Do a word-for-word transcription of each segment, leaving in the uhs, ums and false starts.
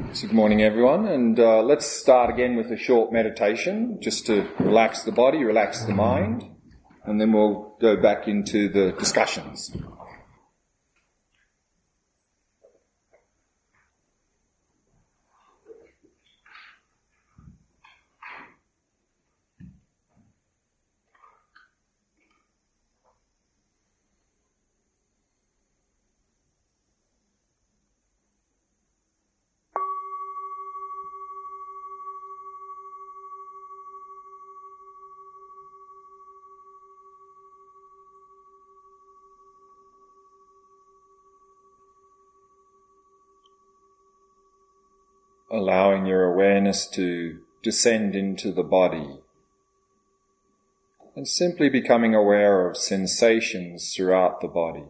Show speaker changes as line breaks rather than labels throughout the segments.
So good morning, everyone, and uh, let's start again with a short meditation just to relax the body, relax the mind, and then we'll go back into the discussions. Allowing your awareness to descend into the body and simply becoming aware of sensations throughout the body.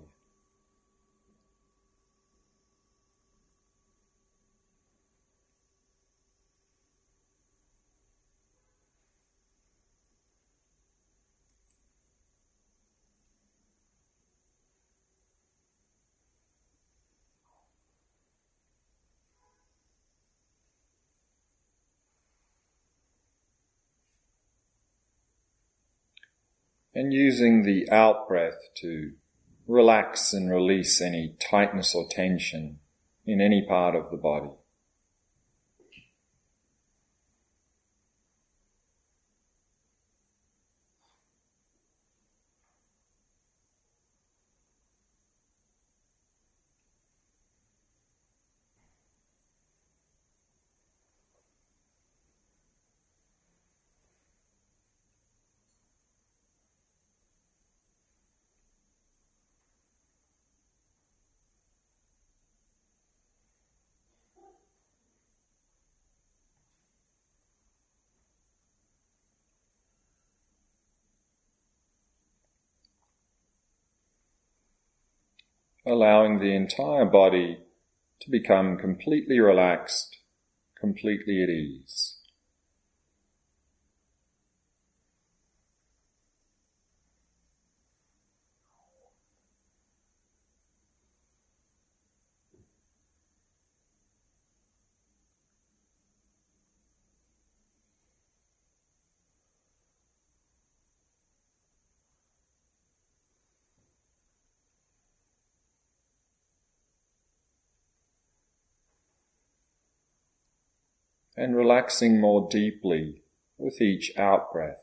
And using the out-breath to relax and release any tightness or tension in any part of the body. Allowing the entire body to become completely relaxed, completely at ease. And relaxing more deeply with each out-breath.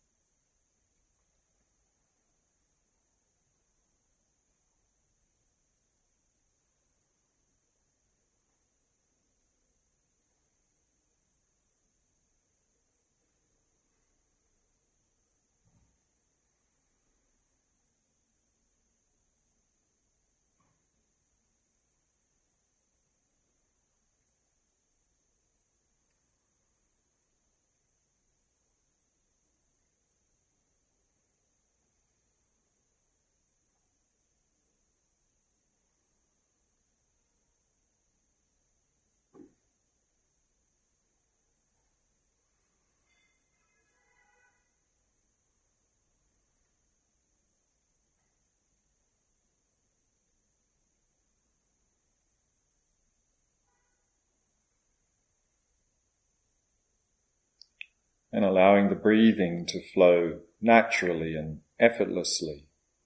And allowing the breathing to flow naturally and effortlessly.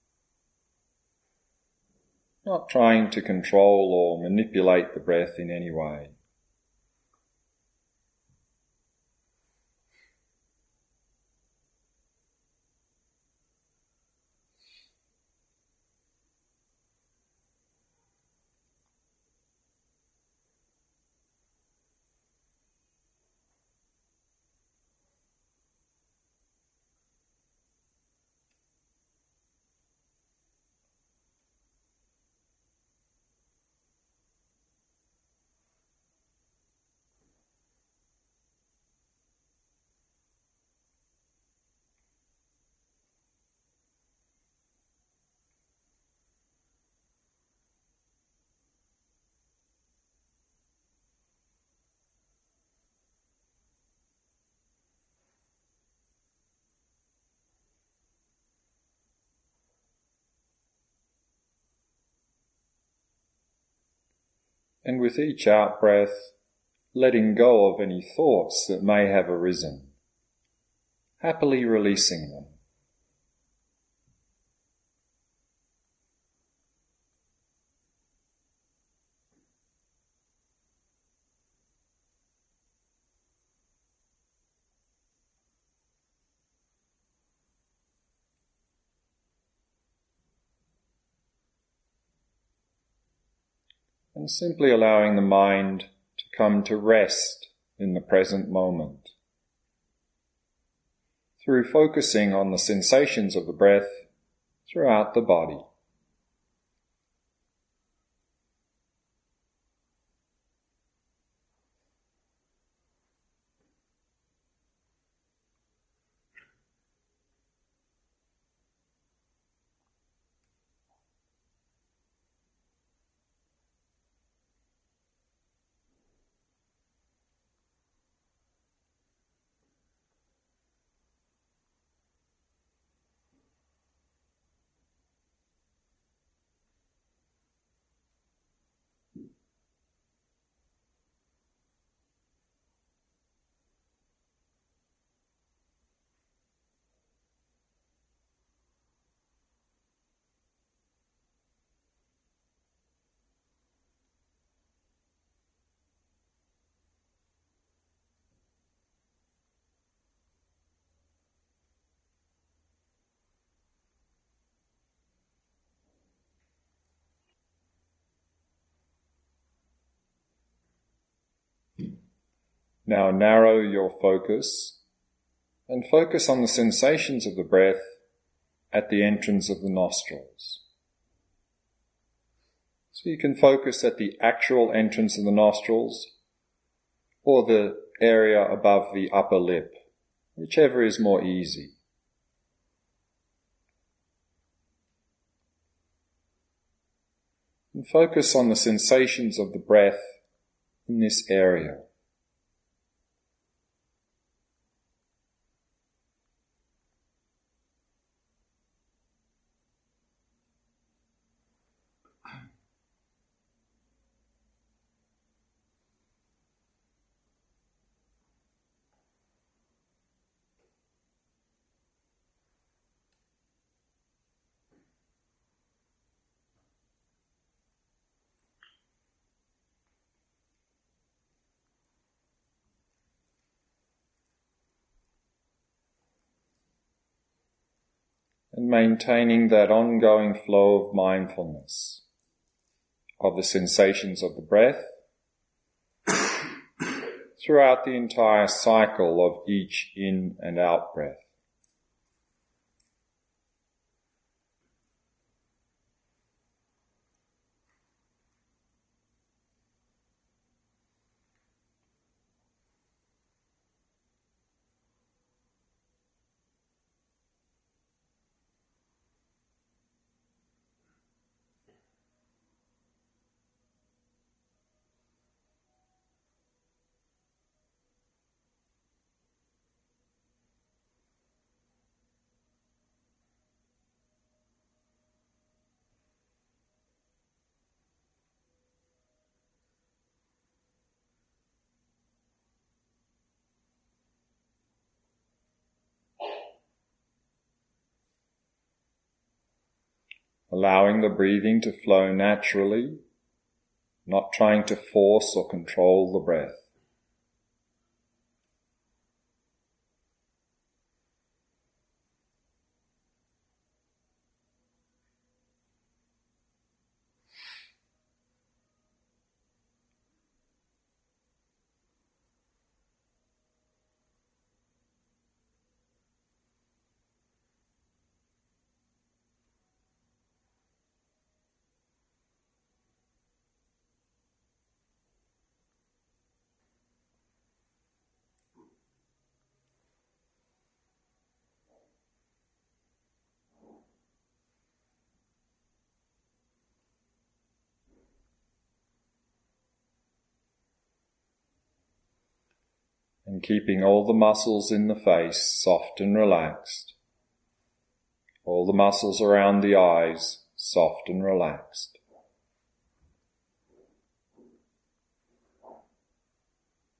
Not trying to control or manipulate the breath in any way. And with each out-breath, letting go of any thoughts that may have arisen, happily releasing them. And simply allowing the mind to come to rest in the present moment through focusing on the sensations of the breath throughout the body. Now narrow your focus and focus on the sensations of the breath at the entrance of the nostrils. So you can focus at the actual entrance of the nostrils or the area above the upper lip, whichever is more easy. And focus on the sensations of the breath in this area. And maintaining that ongoing flow of mindfulness of the sensations of the breath throughout the entire cycle of each in and out breath. Allowing the breathing to flow naturally, not trying to force or control the breath. And keeping all the muscles in the face soft and relaxed. All the muscles around the eyes soft and relaxed.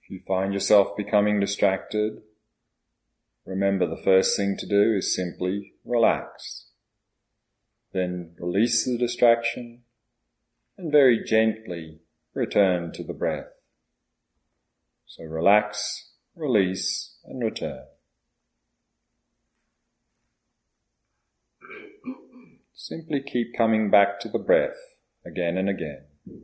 If you find yourself becoming distracted, remember the first thing to do is simply relax. Then release the distraction and very gently return to the breath. So relax, release, and return. Simply keep coming back to the breath again and again.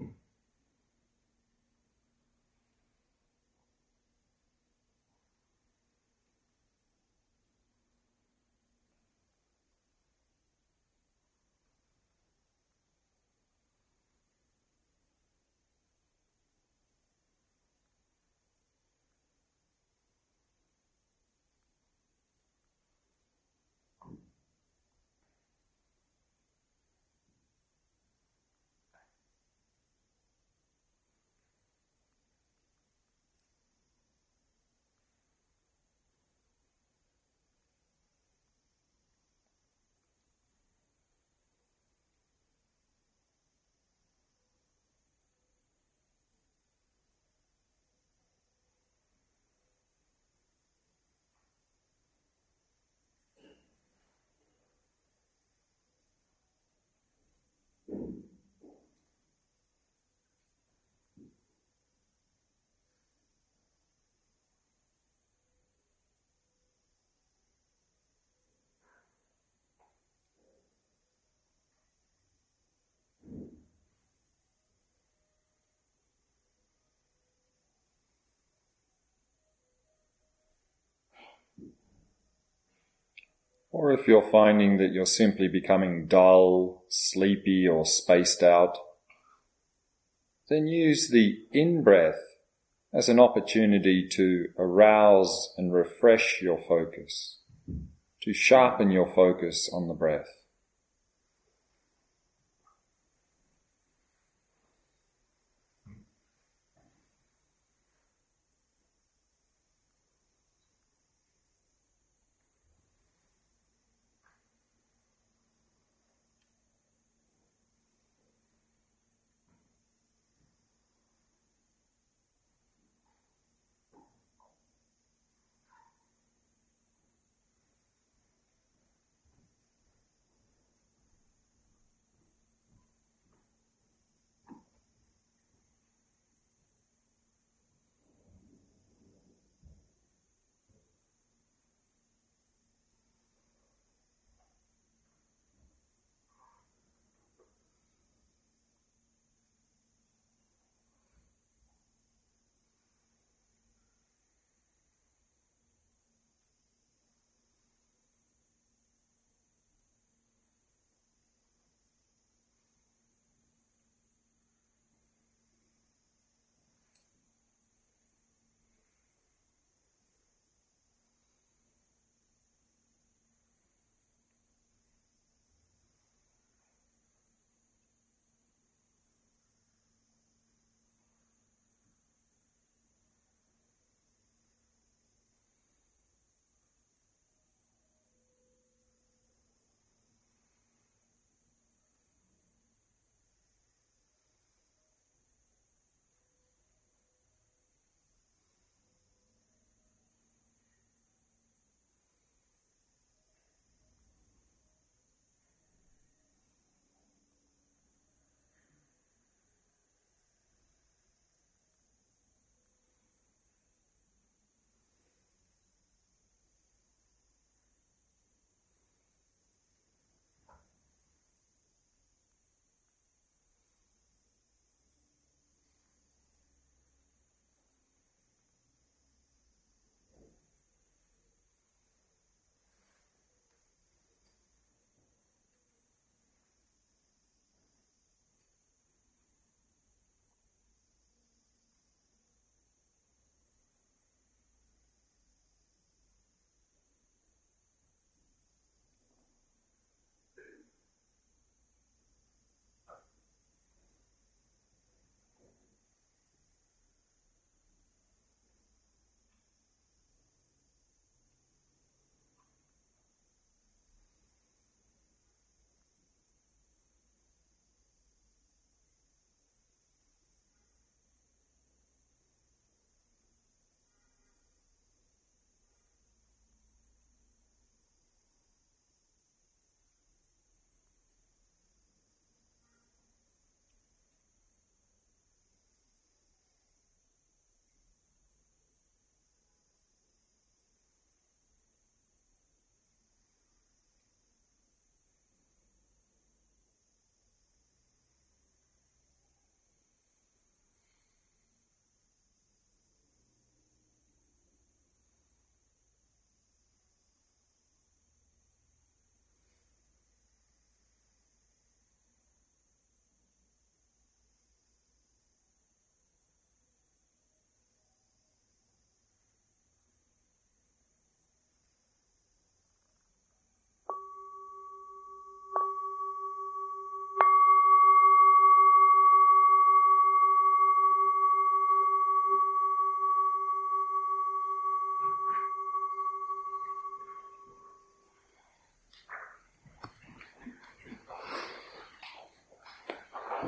Or if you're finding that you're simply becoming dull, sleepy, or spaced out, then use the in-breath as an opportunity to arouse and refresh your focus, to sharpen your focus on the breath.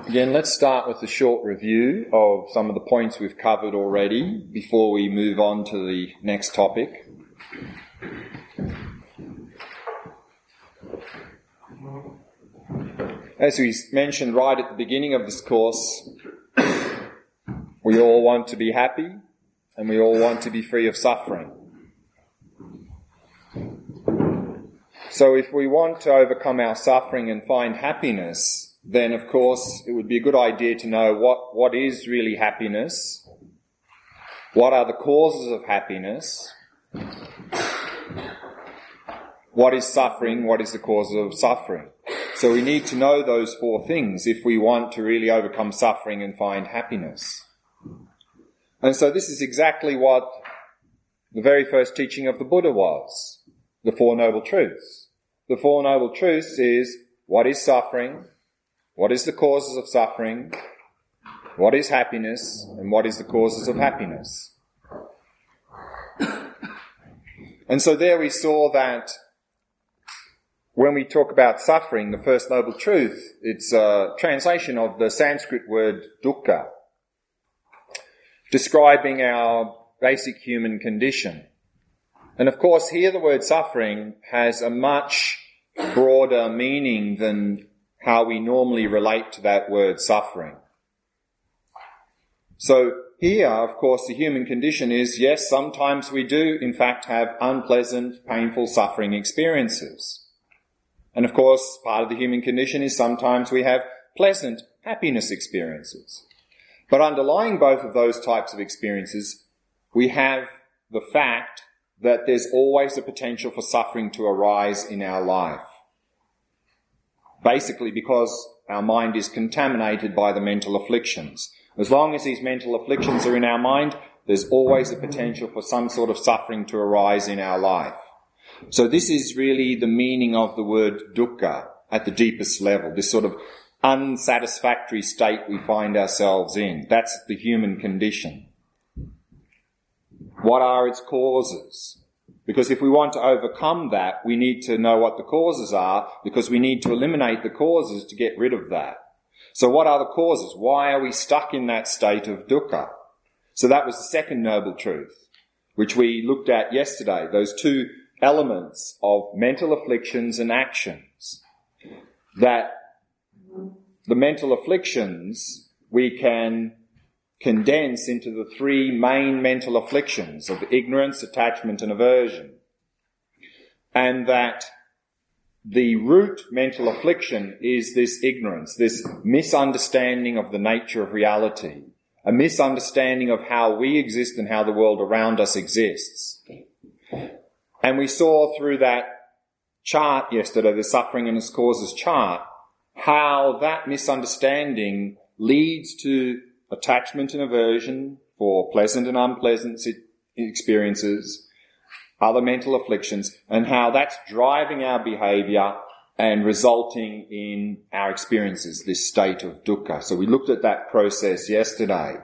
Again, let's start with a short review of some of the points we've covered already before we move on to the next topic. As we mentioned right at the beginning of this course, we all want to be happy and we all want to be free of suffering. So if we want to overcome our suffering and find happiness, then of course it would be a good idea to know what, what is really happiness, what are the causes of happiness, what is suffering, what is the cause of suffering. So we need to know those four things if we want to really overcome suffering and find happiness. And so this is exactly what the very first teaching of the Buddha was, the Four Noble Truths. The Four Noble Truths is what is suffering, what is the causes of suffering, what is happiness, and what is the causes of happiness. And so there we saw that when we talk about suffering, the first noble truth, it's a translation of the Sanskrit word dukkha, describing our basic human condition. And of course, here the word suffering has a much broader meaning than how we normally relate to that word suffering. So here, of course, the human condition is, yes, sometimes we do, in fact, have unpleasant, painful, suffering experiences. And of course, part of the human condition is sometimes we have pleasant, happiness experiences. But underlying both of those types of experiences, we have the fact that there's always a potential for suffering to arise in our life. Basically because our mind is contaminated by the mental afflictions. As long as these mental afflictions are in our mind, there's always a potential for some sort of suffering to arise in our life. So this is really the meaning of the word dukkha at the deepest level, this sort of unsatisfactory state we find ourselves in. That's the human condition. What are its causes? Because if we want to overcome that, we need to know what the causes are, because we need to eliminate the causes to get rid of that. So what are the causes? Why are we stuck in that state of dukkha? So that was the second noble truth, which we looked at yesterday, those two elements of mental afflictions and actions. That the mental afflictions we can condense into the three main mental afflictions of ignorance, attachment and aversion. And that the root mental affliction is this ignorance, this misunderstanding of the nature of reality, a misunderstanding of how we exist and how the world around us exists. And we saw through that chart yesterday, the suffering and its causes chart, how that misunderstanding leads to attachment and aversion for pleasant and unpleasant experiences, other mental afflictions, and how that's driving our behaviour and resulting in our experiences, this state of dukkha. So we looked at that process yesterday.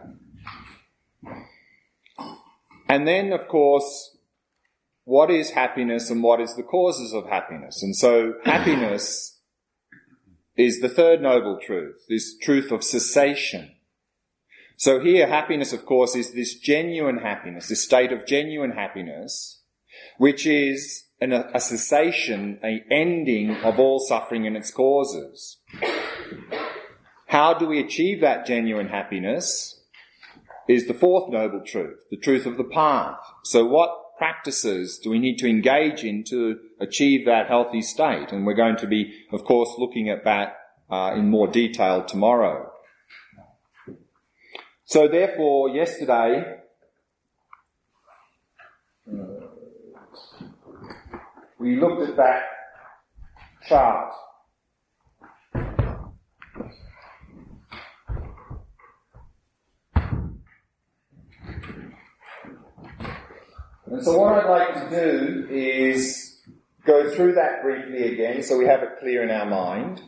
And then, of course, what is happiness and what is the causes of happiness? And so happiness is the third noble truth, this truth of cessation. So here, happiness, of course, is this genuine happiness, this state of genuine happiness, which is an, a cessation, an ending of all suffering and its causes. How do we achieve that genuine happiness is the fourth noble truth, the truth of the path. So what practices do we need to engage in to achieve that healthy state? And we're going to be, of course, looking at that uh, in more detail tomorrow. So therefore, yesterday, we looked at that chart. And so what I'd like to do is go through that briefly again so we have it clear in our mind.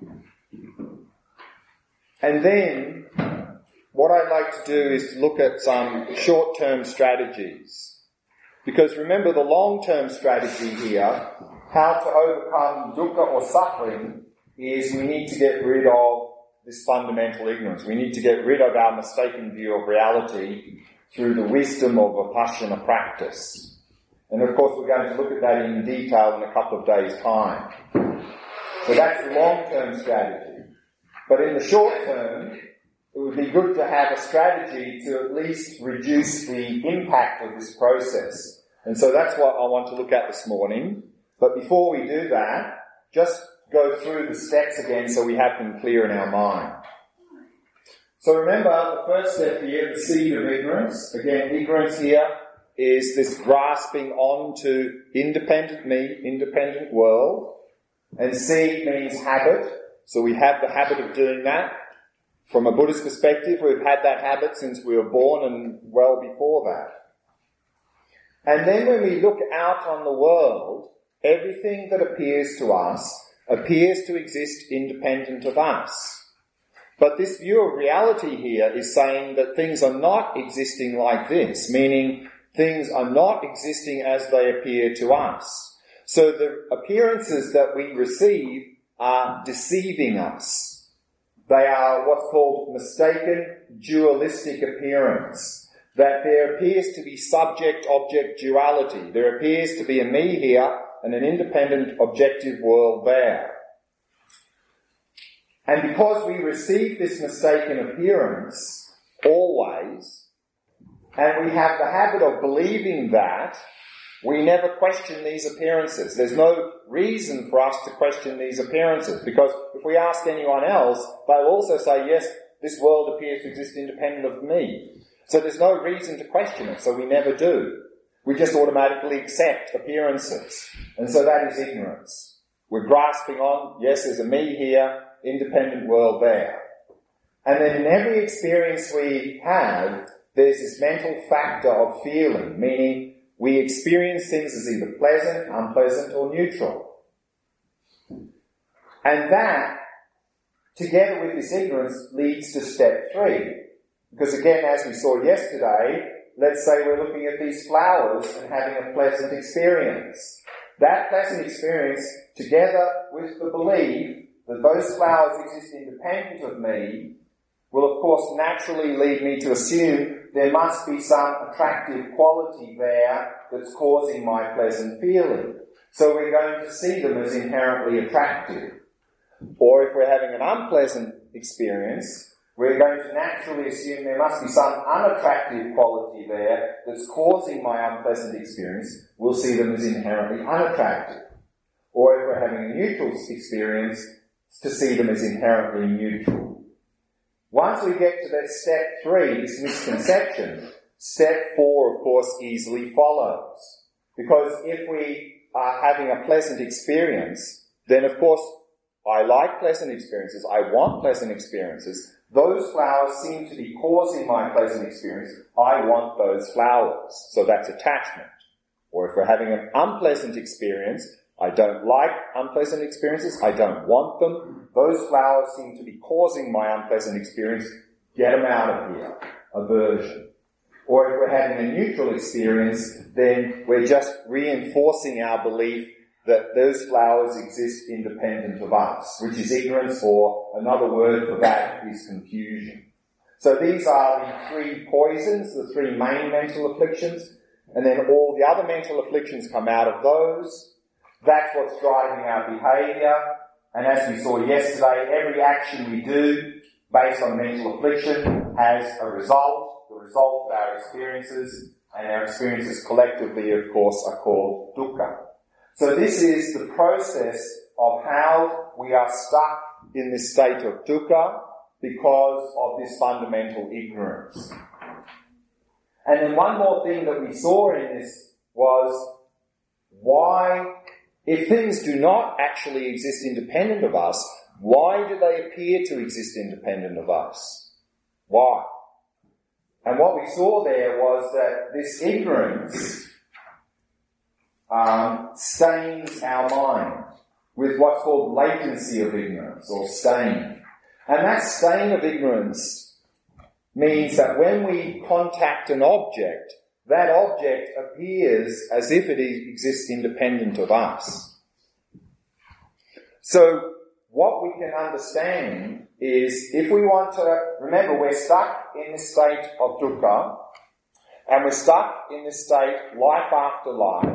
And then what I'd like to do is look at some short-term strategies. Because remember, the long-term strategy here, how to overcome dukkha or suffering, is we need to get rid of this fundamental ignorance. We need to get rid of our mistaken view of reality through the wisdom of Vipassana practice. And of course we're going to look at that in detail in a couple of days' time. So that's the long-term strategy. But in the short term, it would be good to have a strategy to at least reduce the impact of this process. And so that's what I want to look at this morning. But before we do that, just go through the steps again so we have them clear in our mind. So remember, the first step here, the seed of ignorance. Again, ignorance here is this grasping on to independent me, independent world. And seed means habit. So we have the habit of doing that. From a Buddhist perspective, we've had that habit since we were born and well before that. And then when we look out on the world, everything that appears to us appears to exist independent of us. But this view of reality here is saying that things are not existing like this, meaning things are not existing as they appear to us. So the appearances that we receive are deceiving us. They are what's called mistaken dualistic appearance. That there appears to be subject-object duality. There appears to be a me here and an independent objective world there. And because we receive this mistaken appearance always, and we have the habit of believing that, we never question these appearances. There's no reason for us to question these appearances, because if we ask anyone else, they'll also say, yes, this world appears to exist independent of me. So there's no reason to question it, so we never do. We just automatically accept appearances. And so that is ignorance. We're grasping on, yes, there's a me here, independent world there. And then in every experience we have, there's this mental factor of feeling, meaning we experience things as either pleasant, unpleasant, or neutral. And that, together with this ignorance, leads to step three. Because again, as we saw yesterday, let's say we're looking at these flowers and having a pleasant experience. That pleasant experience, together with the belief that those flowers exist independent of me, will of course naturally lead me to assume there must be some attractive quality there that's causing my pleasant feeling. So we're going to see them as inherently attractive. Or if we're having an unpleasant experience, we're going to naturally assume there must be some unattractive quality there that's causing my unpleasant experience. We'll see them as inherently unattractive. Or if we're having a neutral experience, to see them as inherently neutral. Once we get to that step three, this misconception, step four, of course, easily follows. Because if we are having a pleasant experience, then of course, I like pleasant experiences, I want pleasant experiences. Those flowers seem to be causing my pleasant experience. I want those flowers. So that's attachment. Or if we're having an unpleasant experience, I don't like unpleasant experiences, I don't want them. Those flowers seem to be causing my unpleasant experience. Get them out of here. Aversion. Or if we're having a neutral experience, then we're just reinforcing our belief that those flowers exist independent of us, which is ignorance, or another word for that is confusion. So these are the three poisons, the three main mental afflictions, and then all the other mental afflictions come out of those. That's what's driving our behaviour. And as we saw yesterday, every action we do based on mental affliction has a result, the result of our experiences, and our experiences collectively, of course, are called dukkha. So this is the process of how we are stuck in this state of dukkha because of this fundamental ignorance. And then one more thing that we saw in this was why, if things do not actually exist independent of us, why do they appear to exist independent of us? Why? And what we saw there was that this ignorance um, stains our mind with what's called latency of ignorance, or stain. And that stain of ignorance means that when we contact an object, that object appears as if it exists independent of us. So
what we can understand is if we want to, remember we're stuck in this state of dukkha, and we're stuck in this state life after life.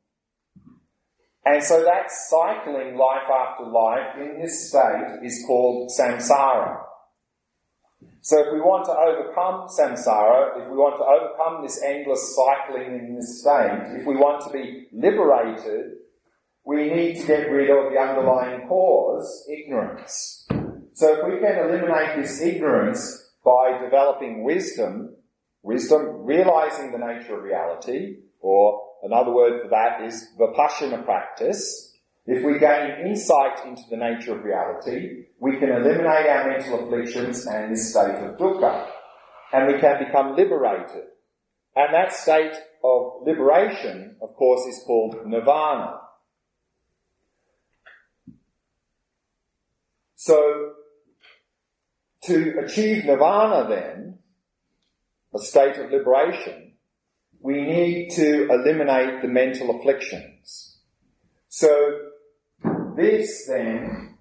And so that cycling life after life in this state is called samsara. So if we want to overcome samsara, if we want to overcome this endless cycling in this state, if we want to be liberated, we need to get rid of the underlying cause, ignorance. So if we can eliminate this ignorance by developing wisdom, wisdom, realizing the nature of reality, or another word for that is vipassana practice. If we gain insight into the nature of reality, we can eliminate our mental afflictions and this state of dukkha, and we can become liberated. And that state of liberation, of course, is called nirvana. So, to achieve nirvana then, a state of liberation, we need to eliminate the mental afflictions. So, this then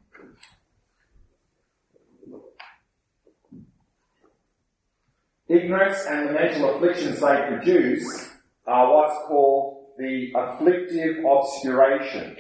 ignorance and the mental afflictions they produce are what's called the afflictive obscurations.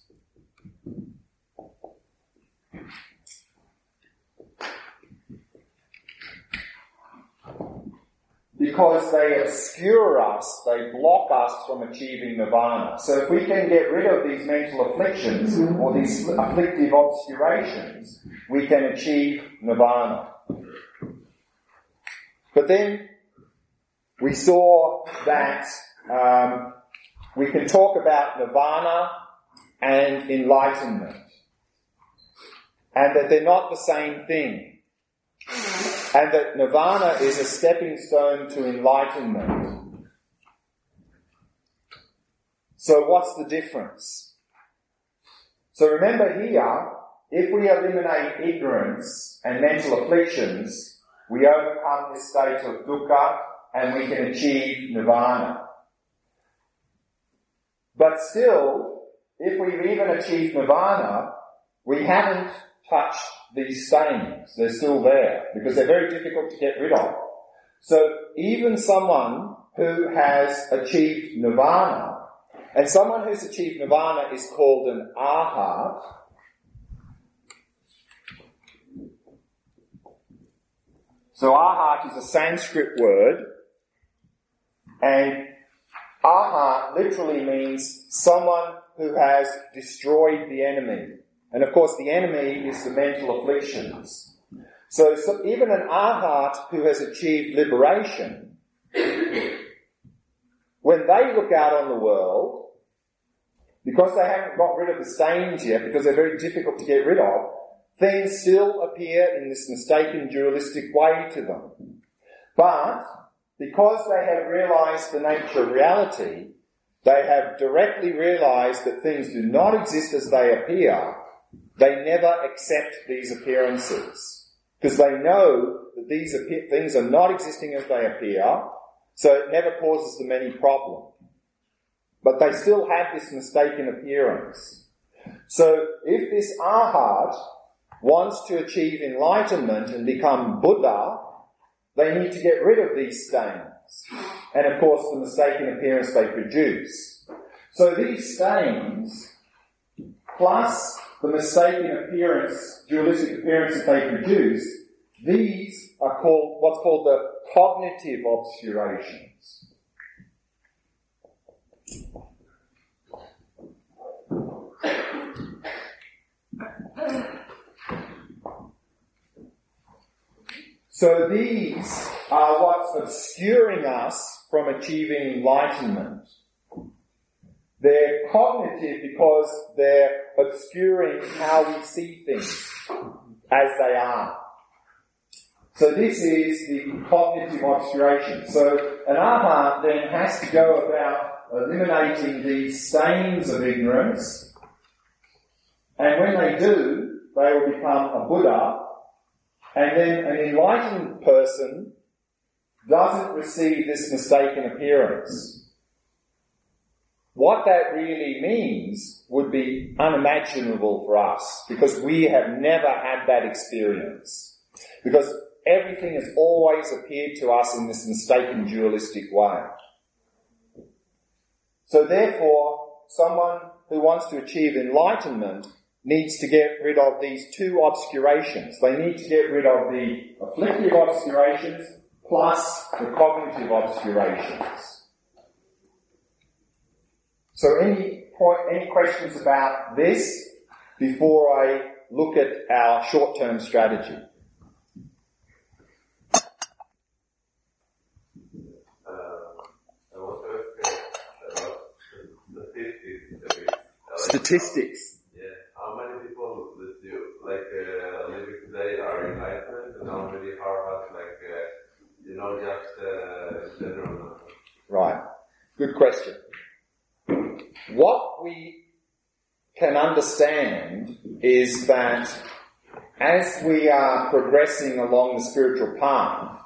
Because they obscure us, they block us from achieving nirvana. So if we can get rid of these mental afflictions, or these afflictive obscurations, we can achieve nirvana. But then, we saw that um, we can talk about nirvana and enlightenment, and that they're not the same thing. And that nirvana is a stepping stone to enlightenment. So what's the difference? So remember here, if we eliminate ignorance and mental afflictions, we overcome this state of dukkha and we can achieve nirvana. But still, if we've even achieved nirvana, we haven't touched these stains. They're still there because they're very difficult to get rid of. So even someone who has achieved nirvana, and someone who's achieved nirvana is called an arhat. So arhat is a Sanskrit word, and arhat literally means someone who has destroyed the enemy. And of course the enemy is the mental afflictions. So, so even an arhat who has achieved liberation, when they look out on the world, because they haven't got rid of the stains yet, because they're very difficult to get rid of, things still appear in this mistaken dualistic way to them. But because they have realized the nature of reality, they have directly realized that things do not exist as they appear. They never accept these appearances because they know that these appear- things are not existing as they appear, so it never causes them any problem. But they still have this mistaken appearance. So if this arhat wants to achieve enlightenment and become Buddha, they need to get rid of these stains and of course the mistaken appearance they produce. So these stains plus the mistaken appearance, dualistic appearance that they produce, these are called what's called the cognitive obscurations. So these are what's obscuring us from achieving enlightenment. They're cognitive because they're obscuring how we see things as they are. So this is the cognitive obscuration. So an arhat then has to go about eliminating these stains of ignorance, and when they do, they will become a Buddha, and then an enlightened person doesn't receive this mistaken appearance. what that really means would be unimaginable for us, because we have never had that experience. Because everything has always appeared to us in this mistaken dualistic way. So therefore, someone who wants to achieve enlightenment needs to get rid of these two obscurations. They need to get rid of the afflictive obscurations plus the cognitive obscurations. So any point, any questions about this before I look at our short-term strategy? Statistics.
Yeah. How many people that you like uh, living today are enlightened, and how many are like uh, you know just uh, general?
Right. Good question. What we can understand is that as we are progressing along the spiritual path,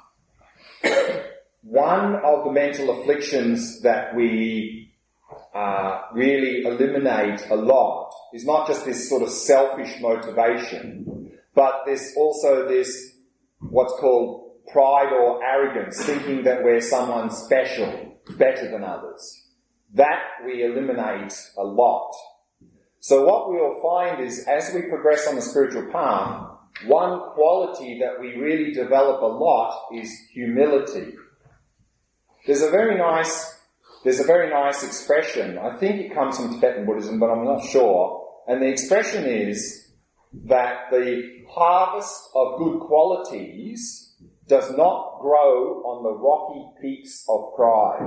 one of the mental afflictions that we Uh, really eliminate a lot is not just this sort of selfish motivation, but there's also this what's called pride or arrogance, thinking that we're someone special, better than others. That we eliminate a lot. So what we'll find is as we progress on the spiritual path, one quality that we really develop a lot is humility. There's a very nice There's a very nice expression. I think it comes from Tibetan Buddhism, but I'm not sure. And the expression is that the harvest of good qualities does not grow on the rocky peaks of pride.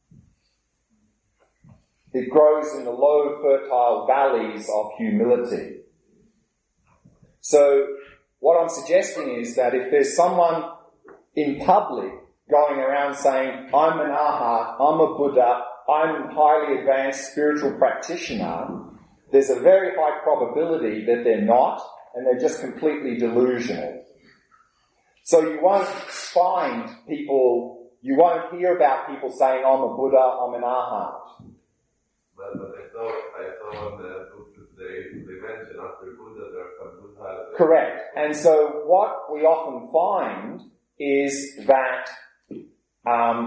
It grows in the low, fertile valleys of humility. So what I'm suggesting is that if there's someone in public going around saying, I'm an arhat, I'm a Buddha, I'm a highly advanced spiritual practitioner, there's a very high probability that they're not, and they're just completely delusional. So you won't find people, you won't hear about people saying, I'm a Buddha, I'm an arhat.
But, but I saw, I saw on the books that they, they mentioned after Buddha, there are some Buddhas.
Correct. And so what we often find is that Um,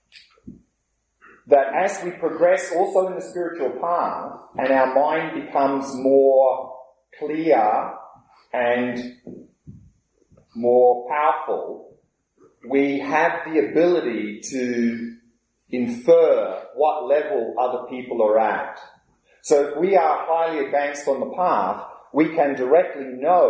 that as we progress also in the spiritual path and our mind becomes more clear and more powerful, we have the ability to infer what level other people are at. So if we are highly advanced on the path, we can directly know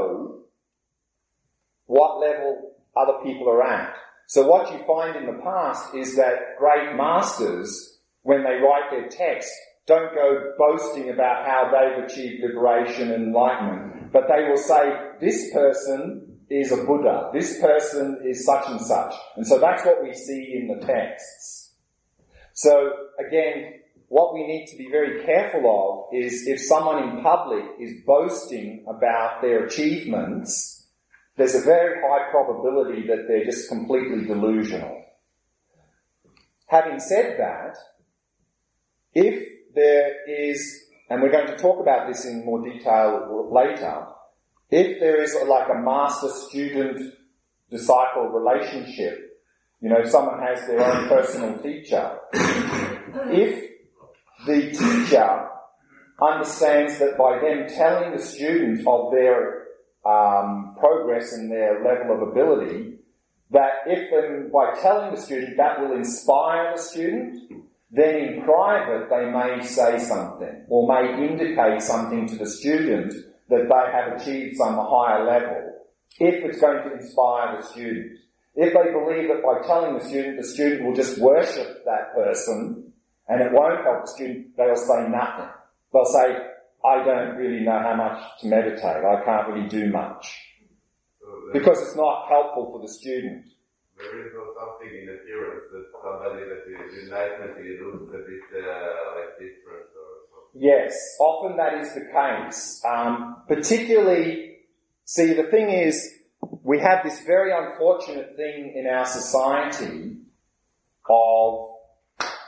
what level other people are at. So what you find in the past is that great masters, when they write their text, don't go boasting about how they've achieved liberation and enlightenment, but they will say, this person is a Buddha, this person is such and such. And so that's what we see in the texts. So again, what we need to be very careful of is if someone in public is boasting about their achievements, there's a very high probability that they're just completely delusional. Having said that, if there is, and we're going to talk about this in more detail later, if there is like a master-student-disciple relationship, you know, someone has their own personal teacher, if the teacher understands that by them telling the student of their Um, progress in their level of ability, that if then by telling the student that will inspire the student, then in private they may say something or may indicate something to the student that they have achieved some higher level, if it's going to inspire the student. If they believe that by telling the student, the student will just worship that person and it won't help the student, they'll say nothing. They'll say, I don't really know how much to meditate. I can't really do much.
So
because it's not helpful for the student.
There is no something in appearance that somebody that is enlightened looks a bit uh, like different or something.
Yes, often that is the case. Um, particularly, see, the thing is, we have this very unfortunate thing in our society of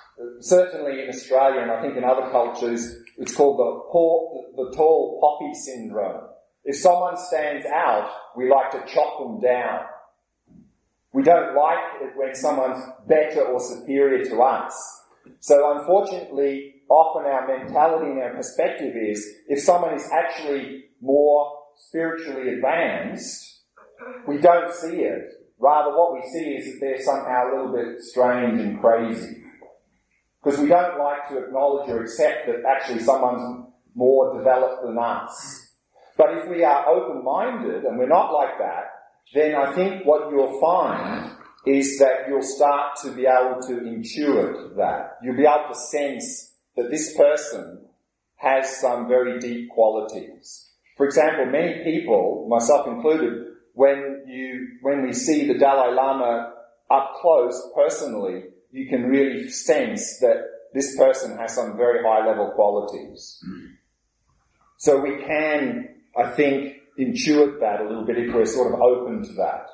certainly in Australia and I think in other cultures, it's called the, poor, the tall poppy syndrome. If someone stands out, we like to chop them down. We don't like it when someone's better or superior to us. So unfortunately, often our mentality and our perspective is, if someone is actually more spiritually advanced, we don't see it. Rather, what we see is that they're somehow a little bit strange and crazy. Because we don't like to acknowledge or accept that actually someone's more developed than us. But if we are open-minded, and we're not like that, then I think what you'll find is that you'll start to be able to intuit that. You'll be able to sense that this person has some very deep qualities. For example, many people, myself included, when you, when we see the Dalai Lama up close, personally, you can really sense that this person has some very high level qualities. So we can, I think, intuit that a little bit if we're sort of open to that.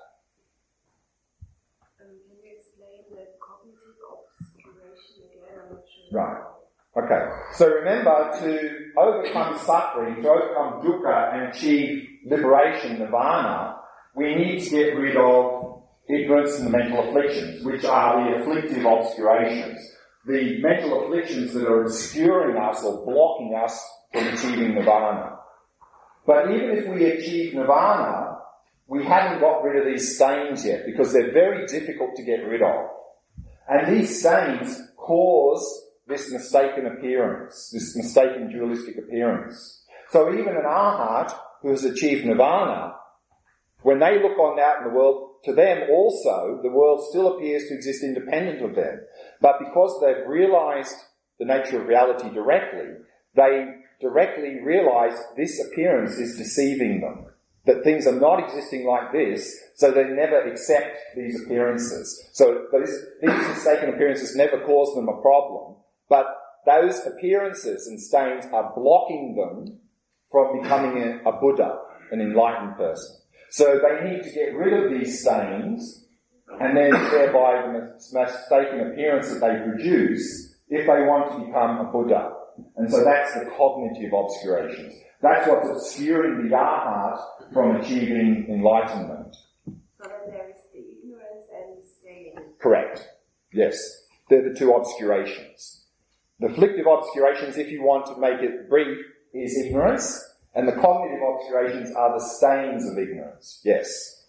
Um, can you explain the cognitive obscuration again? I'm not sure.
Right. Okay. So remember, to overcome suffering, to overcome dukkha and achieve liberation, nirvana, we need to get rid of ignorance and the mental afflictions, which are the afflictive obscurations. The mental afflictions that are obscuring us or blocking us from achieving nirvana. But even if we achieve nirvana, we haven't got rid of these stains yet because they're very difficult to get rid of. And these stains cause this mistaken appearance, this mistaken dualistic appearance. So even an arhat who has achieved nirvana, when they look on out in the world, to them also, the world still appears to exist independent of them. But because they've realized the nature of reality directly, they directly realize this appearance is deceiving them. That things are not existing like this, so they never accept these appearances. So these, these mistaken appearances never cause them a problem, but those appearances and stains are blocking them from becoming a, a Buddha, an enlightened person. So they need to get rid of these stains, and then thereby the mistaken appearance that they produce, if they want to become a Buddha. And so that's the cognitive obscurations. That's what's obscuring the arhat from achieving enlightenment.
So that there is the ignorance and the stain.
Correct. Yes. They're the two obscurations. The afflictive obscurations, if you want to make it brief, is ignorance, and the cognitive obscurations are the stains of ignorance. Yes.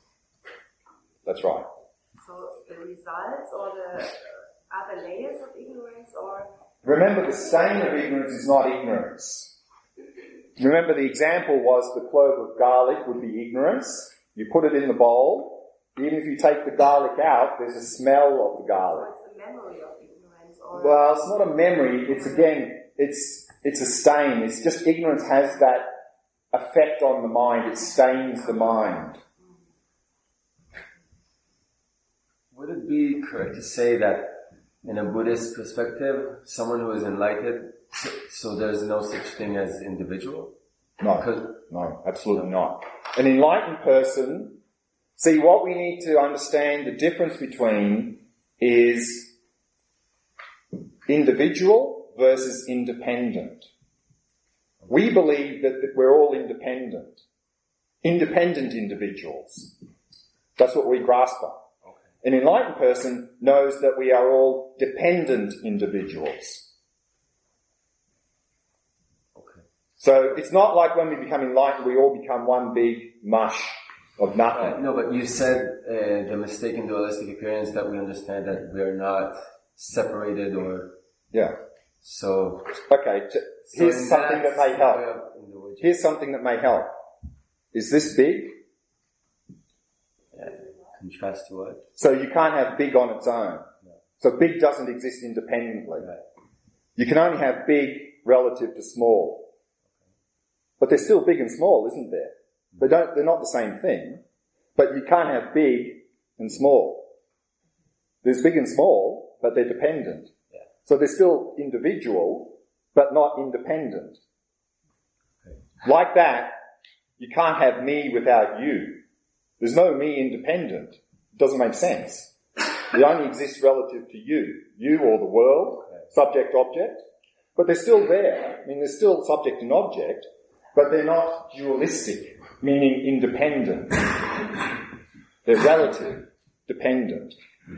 That's right.
So the results or the other layers of ignorance, or...
Remember, the stain of ignorance is not ignorance. Remember, the example was the clove of garlic would be ignorance. You put it in the bowl. Even if you take the garlic out, there's a smell of the garlic.
So it's the memory of ignorance, or...
Well, it's not a memory. It's, again, it's it's a stain. It's just ignorance has that effect on the mind. It stains the mind.
Would it be correct to say that in a Buddhist perspective, someone who is enlightened, so there's no such thing as individual?
No, no, absolutely not. An enlightened person, see, what we need to understand the difference between is individual versus independent. We believe that, that we're all independent. Independent individuals. That's what we grasp on. An enlightened person knows that we are all dependent individuals.
Okay.
So it's not like when we become enlightened, we all become one big mush of nothing.
Uh, no, but you said uh, the mistaken dualistic appearance that we understand that we're not separated or...
Yeah.
So...
Okay, t-
so
here's something that, that may help. Here's something that may help. Is this big?
Yeah. Contrast to what?
So you can't have big on its own. No. So big doesn't exist independently.
Right.
You can only have big relative to small. But there's still big and small, isn't there? They don't, they're not the same thing. But you can't have big and small. There's big and small, but they're dependent.
Yeah.
So they're still individual, but not independent.
Okay.
Like that, you can't have me without you. There's no me independent. It doesn't make sense. It only exists relative to you. You or the world,
Okay.
subject-object, but they're still there. I mean, they're still subject and object, but they're not dualistic, meaning independent. They're relative, dependent.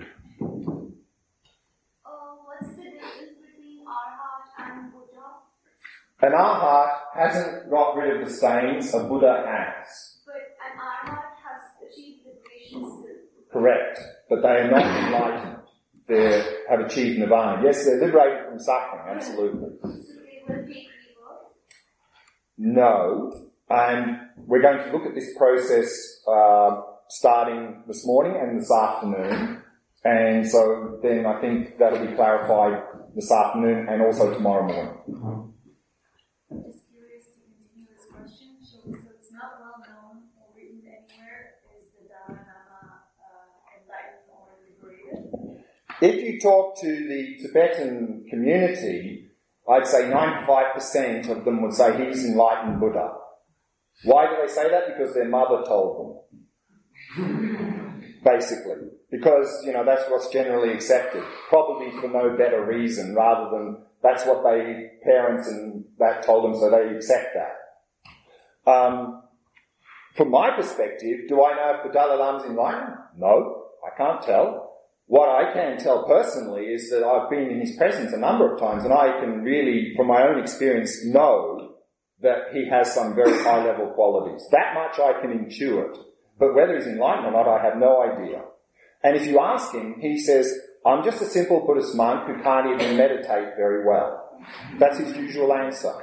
Uh, what's the difference between Arhat and Buddha?
An Arhat hasn't got rid of the stains, a Buddha has.
But an Arhat has achieved liberation still.
Correct, but they are not enlightened. They have achieved nirvana. Yes, they're liberated from suffering, absolutely.
So they will take rebirth?
No, and we're going to look at this process uh, starting this morning and this afternoon, and so then I think that'll be clarified this afternoon and also tomorrow morning.
I'm just curious to continue this question. So, so it's not well known or written anywhere. Is the Dalai Lama uh, enlightened or liberated?
If you talk to the Tibetan community, I'd say ninety-five percent of them would say he's enlightened Buddha. Why do they say that? Because their mother told them. Basically. Because, you know, that's what's generally accepted. Probably for no better reason, rather than that's what they, parents and that told them, so they accept that. Um, from my perspective, do I know if the Dalai Lama's enlightened? No, I can't tell. What I can tell personally is that I've been in his presence a number of times, and I can really, from my own experience, know that he has some very high-level qualities. That much I can intuit. But whether he's enlightened or not, I have no idea. And if you ask him, he says, I'm just a simple Buddhist monk who can't even meditate very well. That's his usual answer.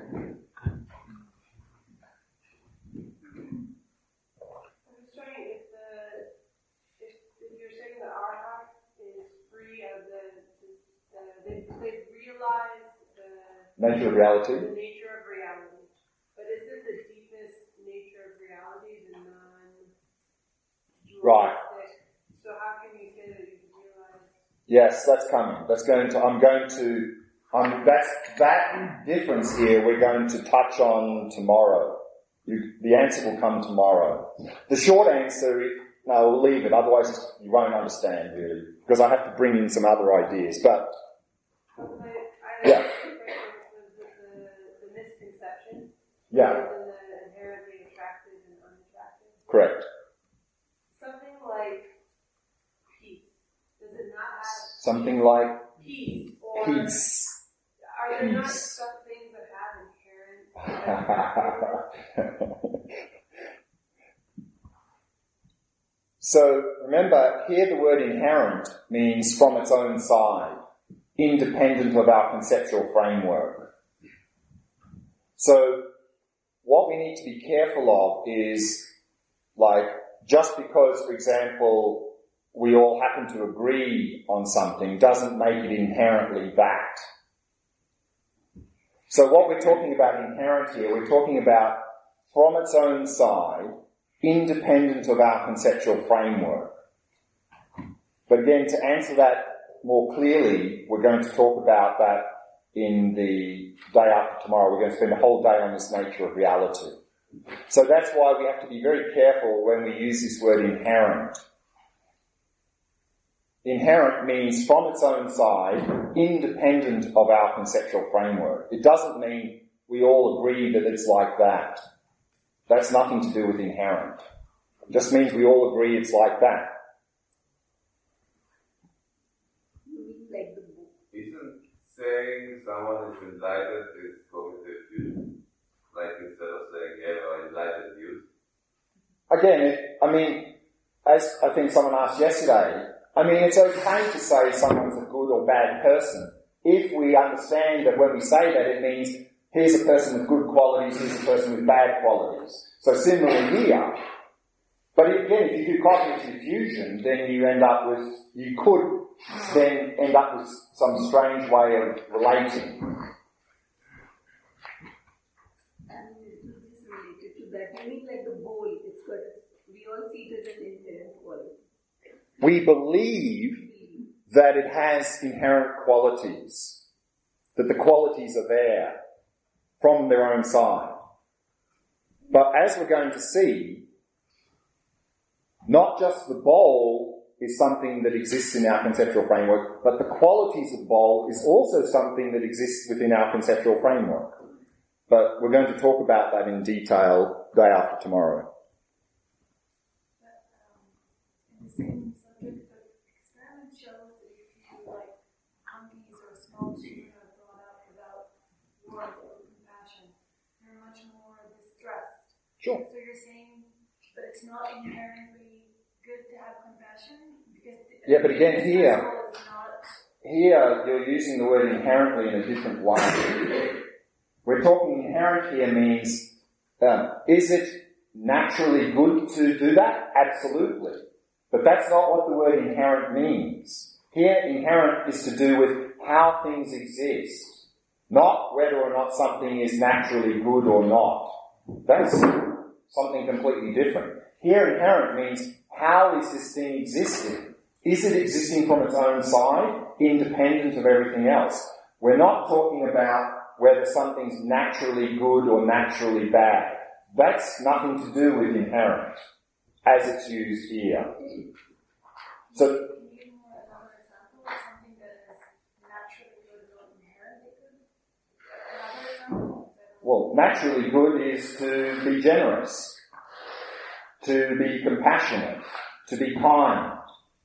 Nature of reality.
The nature of reality. But isn't the deepest nature of reality the non-dualistic?
Right.
So how can you say that you can realize?
Yes, that's coming. That's going to, I'm going to, um, that's, that difference here we're going to touch on tomorrow. You, the answer will come tomorrow. The short answer is, no, we'll leave it, otherwise you won't understand really, because I have to bring in some other ideas, but,
Okay, I
yeah. Yeah.
Than the inherently attractive and unattractive.
Correct.
Something like peace. Does it not have
something like
peace? Or
peace?
Are there
peace.
not some things that have inherent?
So remember, here the word inherent means from its own side, independent of our conceptual framework. So what we need to be careful of is, like, just because, for example, we all happen to agree on something doesn't make it inherently that. So what we're talking about inherent here, we're talking about from its own side, independent of our conceptual framework. But again, to answer that more clearly, we're going to talk about that in the day after tomorrow. We're going to spend a whole day on this nature of reality. So that's why we have to be very careful when we use this word inherent. Inherent means from its own side, independent of our conceptual framework. It doesn't mean we all agree that it's like that. That's nothing to do with inherent. It just means we all agree it's like that.
Isn't saying someone is enlightened is cognitive fusion? Like instead of saying, yeah, well, enlightened you?
Again, it, I mean, as I think someone asked yesterday, I mean, it's okay to say someone's a good or bad person if we understand that when we say that it means here's a person with good qualities, here's a person with bad qualities. So similarly here, but again, if you do cognitive fusion, then you end up with, you could then end up with some strange way of relating.
And this is related to that. You mean like the bowl, it's got, we all see it as an inherent quality.
We believe that it has inherent qualities, that the qualities are there from their own side. But as we're going to see, not just the bowl is something that exists in our conceptual framework, but the qualities of bowl is also something that exists within our conceptual framework. But we're going to talk about that in detail day after tomorrow.
But, um, in the same subject, the experiment shows that if you, like, monkeys or small children are brought up without warmth or compassion, they're much more distressed.
Sure.
So you're saying, but it's not inherently good to have compassion? Because
Yeah, but again, here,
is not...
here you're using the word inherently in a different way. We're talking inherent here means, um, is it naturally good to do that? Absolutely. But that's not what the word inherent means. Here, inherent is to do with how things exist, not whether or not something is naturally good or not. That's something completely different. Here, inherent means, how is this thing existing? Is it existing from its own side, independent of everything else? We're not talking about whether something's naturally good or naturally bad. That's nothing to do with inherent, as it's used here. So,
Can you give more another example of something that is naturally good or inherently good? Another example?
well, naturally good is to be generous, to be compassionate, to be kind.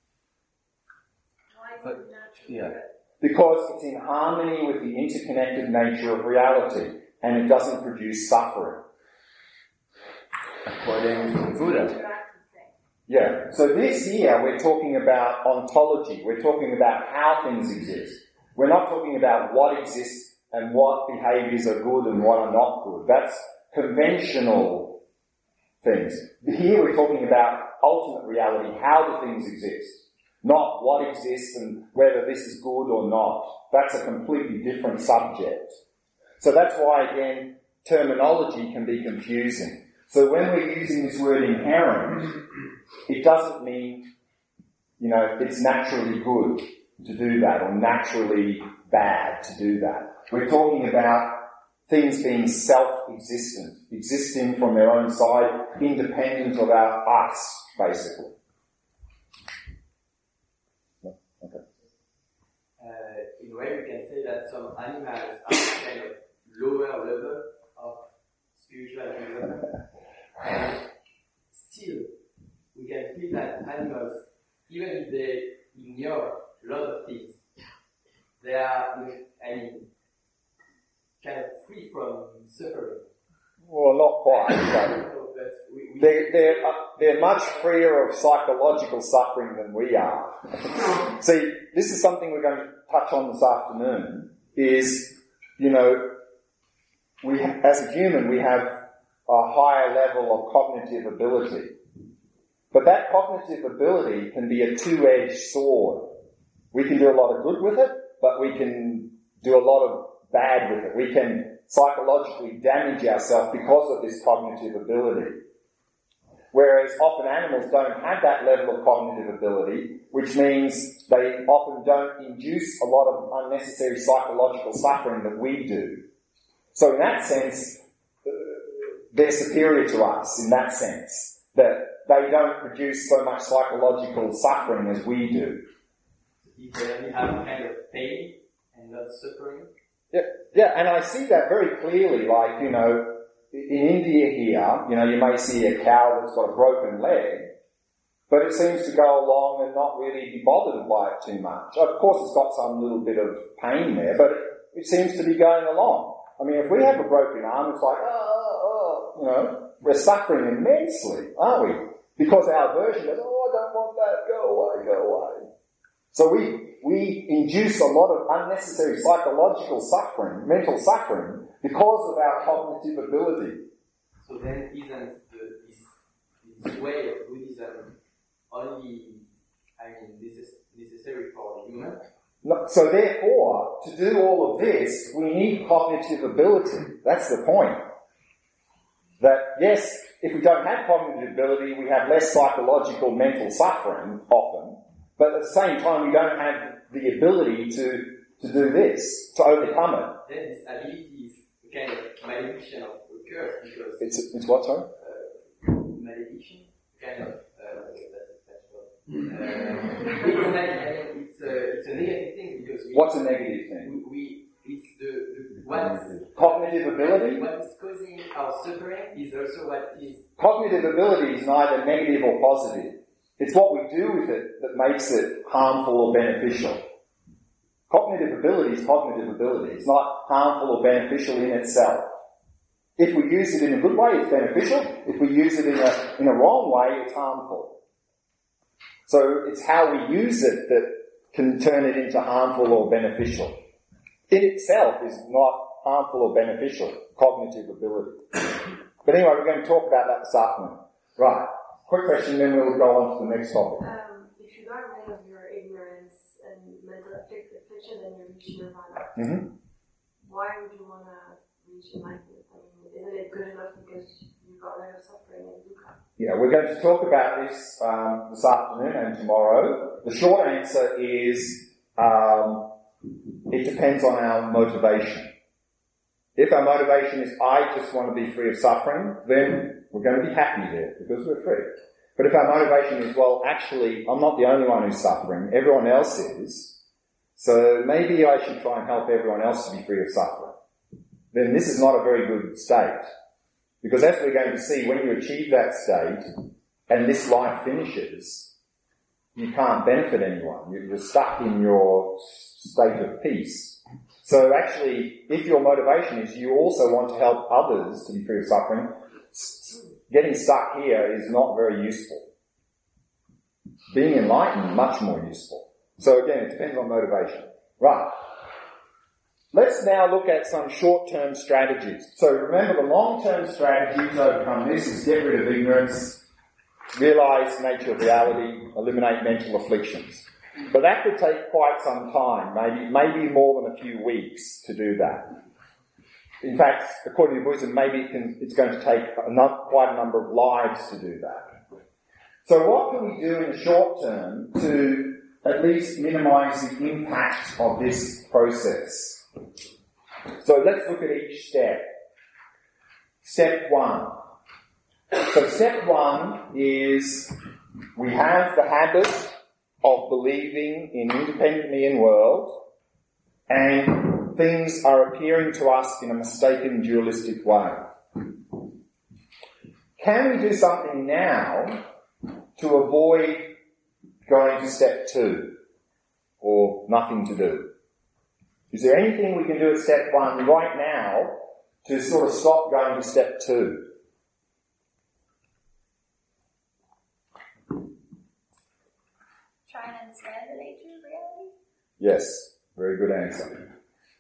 Why is
But,
it naturally
yeah.
good?
Because it's in harmony with the interconnected nature of reality, and it doesn't produce suffering.
According to Buddha.
Yeah, so this here, we're talking about ontology. We're talking about how things exist. We're not talking about what exists and what behaviors are good and what are not good. That's conventional things. Here we're talking about ultimate reality. How do things exist? Not what exists and whether this is good or not. That's a completely different subject. So that's why, again, terminology can be confusing. So when we're using this word inherent, it doesn't mean, you know, it's naturally good to do that or naturally bad to do that. We're talking about things being self-existent, existing from their own side, independent of our us, basically.
Uh, in a way, we can say that some animals are kind of lower level of spiritual development, and still we can feel that animals, even if they ignore a lot of things, they are, I mean, kind of free from suffering.
Well, not quite. But
But we, we
they're, they're, uh, they're much freer of psychological suffering than we are. See, this is something we're going to touch on this afternoon, is, you know, we ha- as a human we have a higher level of cognitive ability. But that cognitive ability can be a two-edged sword. We can do a lot of good with it, but we can do a lot of bad with it. We can psychologically damage ourselves because of this cognitive ability. Whereas often animals don't have that level of cognitive ability, which means they often don't induce a lot of unnecessary psychological suffering that we do. So in that sense, they're superior to us in that sense, that they don't produce so much psychological suffering as we do.
if they only have kind of pain and not suffering.
Yeah, yeah, and I see that very clearly, like, you know, in India here, you know, you may see a cow that's got a broken leg, but it seems to go along and not really be bothered by it too much. Of course, it's got some little bit of pain there, but it, it seems to be going along. I mean, if we have a broken arm, it's like, oh, oh, you know, we're suffering immensely, aren't we? Because our version is, oh, I don't want that, go away, go away. So we, we induce a lot of unnecessary psychological suffering, mental suffering, because of our cognitive ability.
So then isn't the, this, this way of Buddhism only, I mean, this is necessary for the human?
No, so therefore, to do all of this, we need cognitive ability. That's the point. That, yes, if we don't have cognitive ability, we have less psychological mental suffering, often, but at the same time, we don't have the ability to, to do this, to overcome it.
Then this ability is a kind of malediction of a curse, because...
It's, it's what, sorry?
Uh, malediction, kind of... Uh, that's, that's what, Uh, it's like it's a it's a negative thing because we,
What's a negative thing?
we, we it's the, the what
Cognitive ability?
what is causing our suffering is also what is
Cognitive ability is neither negative or positive. It's what we do with it that makes it harmful or beneficial. Cognitive ability is cognitive ability. It's not harmful or beneficial in itself. If we use it in a good way, it's beneficial. If we use it in a, in a wrong way, it's harmful. So it's how we use it that can turn it into harmful or beneficial. In itself is not harmful or beneficial, cognitive ability. But anyway, we're going to talk about that this afternoon. Right. Quick question, then we'll go on to the next topic.
Um, if you got rid of your ignorance and mental affliction and you reach nirvana,
Mm-hmm.
why would you want to reach enlightenment? I mean, isn't it good enough because you got rid of suffering and dukkha?
Yeah, we're going to talk about this um, this afternoon and tomorrow. The short answer is um, it depends on our motivation. If our motivation is, I just want to be free of suffering, then we're going to be happy there because we're free. But if our motivation is, well, actually, I'm not the only one who's suffering, everyone else is, so maybe I should try and help everyone else to be free of suffering, then this is not a very good state. Because as we're going to see, when you achieve that state and this life finishes, you can't benefit anyone. You're stuck in your state of peace. So actually, if your motivation is you also want to help others to be free of suffering, getting stuck here is not very useful. Being enlightened, much more useful. So again, it depends on motivation. Right. Let's now look at some short-term strategies. So remember, the long-term strategy to overcome this is get rid of ignorance, realize the nature of reality, eliminate mental afflictions. But that could take quite some time, maybe maybe more than a few weeks to do that. In fact, according to Buddhism, maybe it can, it's going to take a no, quite a number of lives to do that. So what can we do in the short term to at least minimize the impact of this process? So let's look at each step. Step one. So step one is we have the habit of believing in independent me and world, and things are appearing to us in a mistaken dualistic way. Can we do something now to avoid going to step two, or nothing to do? Is there anything we can do at step one right now to sort of stop going to step two?
Try and understand the nature of reality?
Yes, very good answer.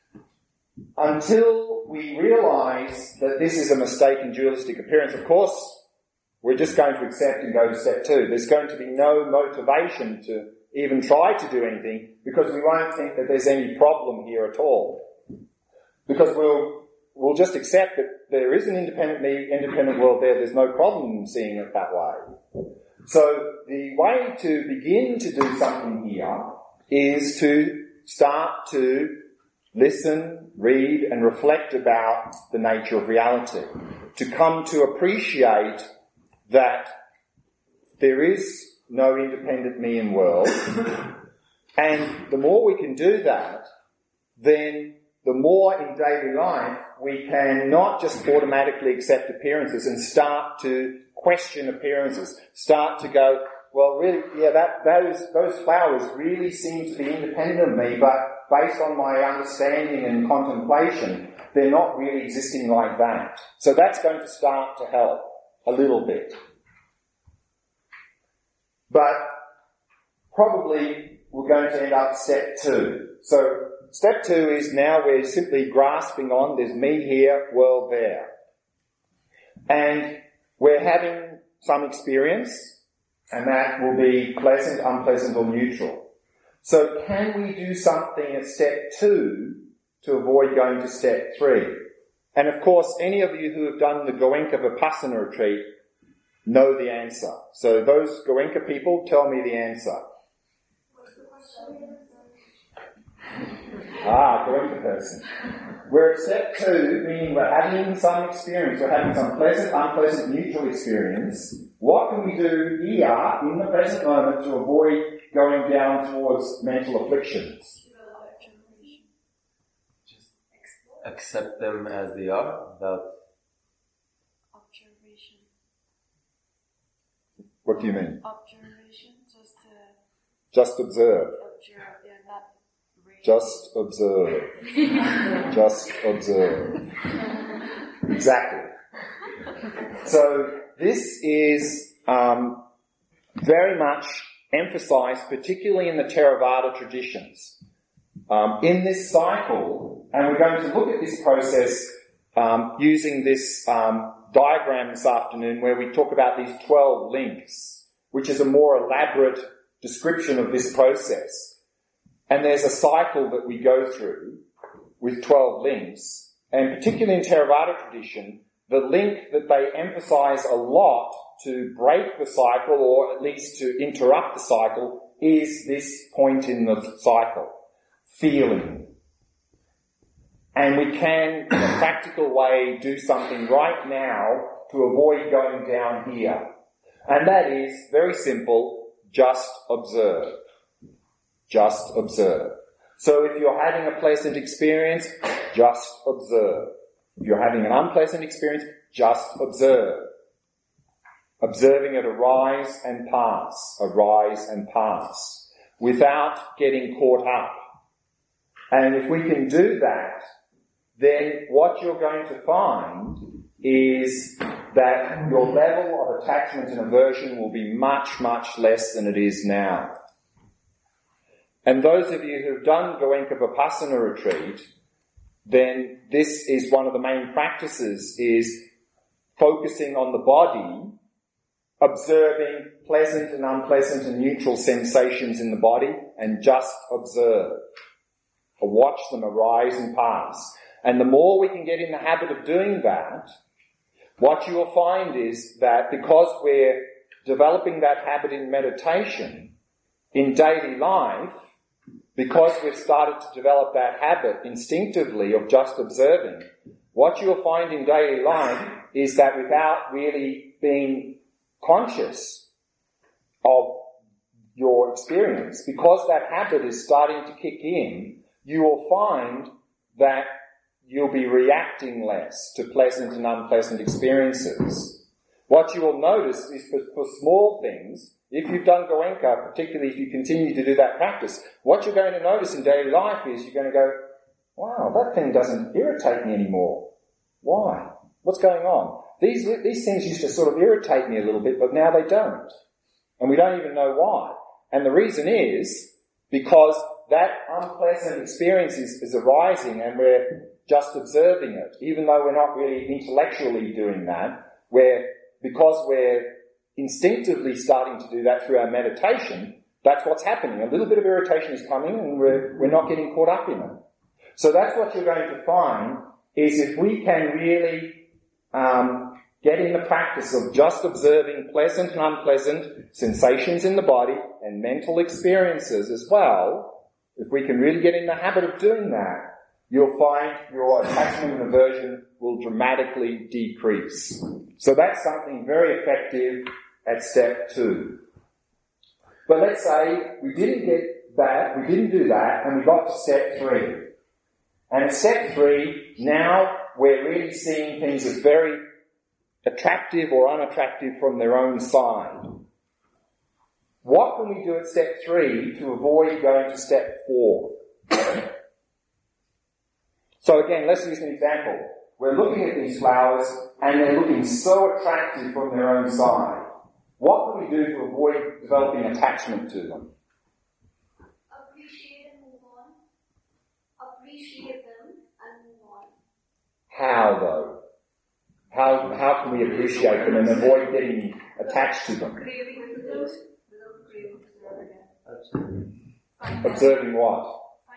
Until we realise that this is a mistaken dualistic appearance, of course, we're just going to accept and go to step two. There's going to be no motivation to even try to do anything because we won't think that there's any problem here at all. Because we'll, we'll just accept that there is an independent me, independent world there. There's no problem seeing it that way. So the way to begin to do something here is to start to listen, read, and reflect about the nature of reality. To come to appreciate that there is no independent me and world. And the more we can do that, then the more in daily life we can not just automatically accept appearances and start to question appearances. Start to go, well, really, yeah, that those those flowers really seem to be independent of me, but based on my understanding and contemplation, they're not really existing like that. So that's going to start to help a little bit. But probably we're going to end up step two. So step two is now we're simply grasping on, there's me here, world there. And we're having some experience, and that will be pleasant, unpleasant, or neutral. So can we do something at step two to avoid going to step three? And of course, any of you who have done the Goenka Vipassana retreat know the answer. So those Goenka people, tell me the answer. Ah, Goenka person. We're at step two, meaning we're having some experience. We're having some pleasant, unpleasant, neutral experience. What what can we do here in the present moment to avoid going down towards mental afflictions?
Just accept them as they are without
observation.
What do you mean?
Observation, just uh,
Just observe.
observe, yeah, not read.
Just observe. Just observe. Exactly. So this is um, very much emphasized, particularly in the Theravada traditions. Um, in this cycle, and we're going to look at this process um, using this um, diagram this afternoon where we talk about these twelve links, which is a more elaborate description of this process. And there's a cycle that we go through with twelve links, and particularly in Theravada tradition, the link that they emphasize a lot to break the cycle, or at least to interrupt the cycle, is this point in the cycle, feeling. And we can, in a practical way, do something right now to avoid going down here. And that is, very simple, just observe. Just observe. So if you're having a pleasant experience, just observe. If you're having an unpleasant experience, just observe. Observing it arise and pass, arise and pass, without getting caught up. And if we can do that, then what you're going to find is that your level of attachment and aversion will be much, much less than it is now. And those of you who've done Goenka Vipassana retreat, then this is one of the main practices, is focusing on the body, observing pleasant and unpleasant and neutral sensations in the body, and just observe. Or watch them arise and pass. And the more we can get in the habit of doing that, what you will find is that because we're developing that habit in meditation, in daily life, because we've started to develop that habit instinctively of just observing, what you'll find in daily life is that without really being conscious of your experience, because that habit is starting to kick in, you will find that you'll be reacting less to pleasant and unpleasant experiences. What you will notice is for, for small things, if you've done Goenka, particularly if you continue to do that practice, what you're going to notice in daily life is you're going to go, wow, that thing doesn't irritate me anymore. Why? What's going on? These, these things used to sort of irritate me a little bit, but now they don't. And we don't even know why. And the reason is because that unpleasant experience is, is arising and we're just observing it, even though we're not really intellectually doing that. We're, because we're instinctively starting to do that through our meditation, that's what's happening. A little bit of irritation is coming and we're, we're not getting caught up in it. So that's what you're going to find is if we can really um, get in the practice of just observing pleasant and unpleasant sensations in the body and mental experiences as well, if we can really get in the habit of doing that, you'll find your attachment and aversion will dramatically decrease. So that's something very effective at step two. But let's say we didn't get that, we didn't do that, and we got to step three. And at step three, now we're really seeing things as very attractive or unattractive from their own side. What can we do at step three to avoid going to step four? So again, let's use an example. We're looking at these flowers and they're looking so attractive from their own side. What can we do to avoid developing attachment to them?
Appreciate and move on. Appreciate them and move on.
How though? How, how can we appreciate them and avoid getting attached to them? Observing what?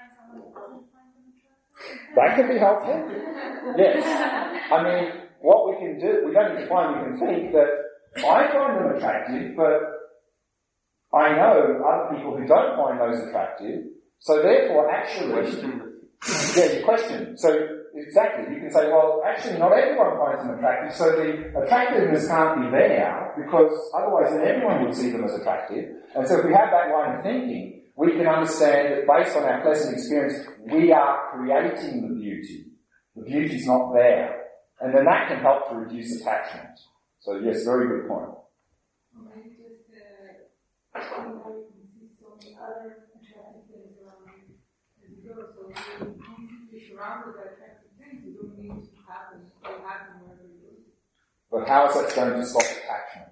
That can be helpful. Yes. I mean, what we can do, we don't need to find, we can think that I find them attractive, but I know other people who don't find those attractive, so therefore actually, Yeah, your question. So, exactly, you can say, well, actually not everyone finds them attractive, so the attractiveness can't be there, because otherwise then everyone would see them as attractive. And so if we have that line of thinking, we can understand that based on our pleasant experience, we are creating the beauty. The beauty's not there. And then that can help to reduce attachment. So yes, very good point.
Maybe just, uh, you know, you can see so many other attractive things around you as you go. So when you are surrounded by attractive things, you don't need to have them, stay happy wherever you go.
But how is that going to stop attachment?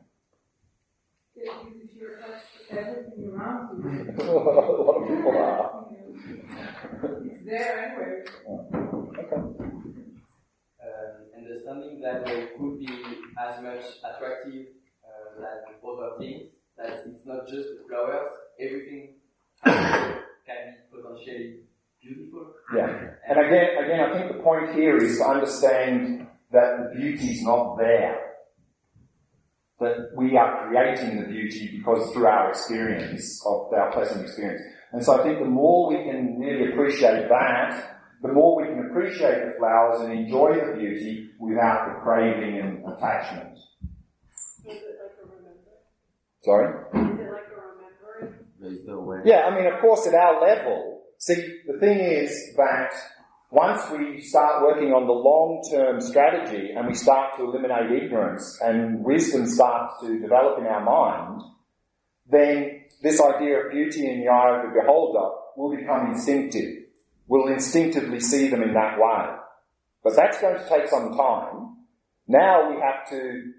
If you're attached to everything around you,
A lot of people are.
it's there anyway.
Okay.
Um, understanding that they could be as much attractive uh, than other things, that it's not just the flowers, everything can be potentially beautiful.
Yeah. And again, again, I think the point here is to understand that the beauty's not there. That we are creating the beauty because through our experience of our pleasant experience. And so I think the more we can really appreciate that, the more we can appreciate the flowers and enjoy the beauty without the craving and attachment.
Is it like a remember?
Sorry?
Is it like a remembering?
There's no way.
Yeah, I mean, of course, at our level, see, the thing is that once we start working on the long-term strategy and we start to eliminate ignorance and wisdom starts to develop in our mind, then this idea of beauty in the eye of the beholder will become instinctive. We'll instinctively see them in that way. But that's going to take some time. Now we have to,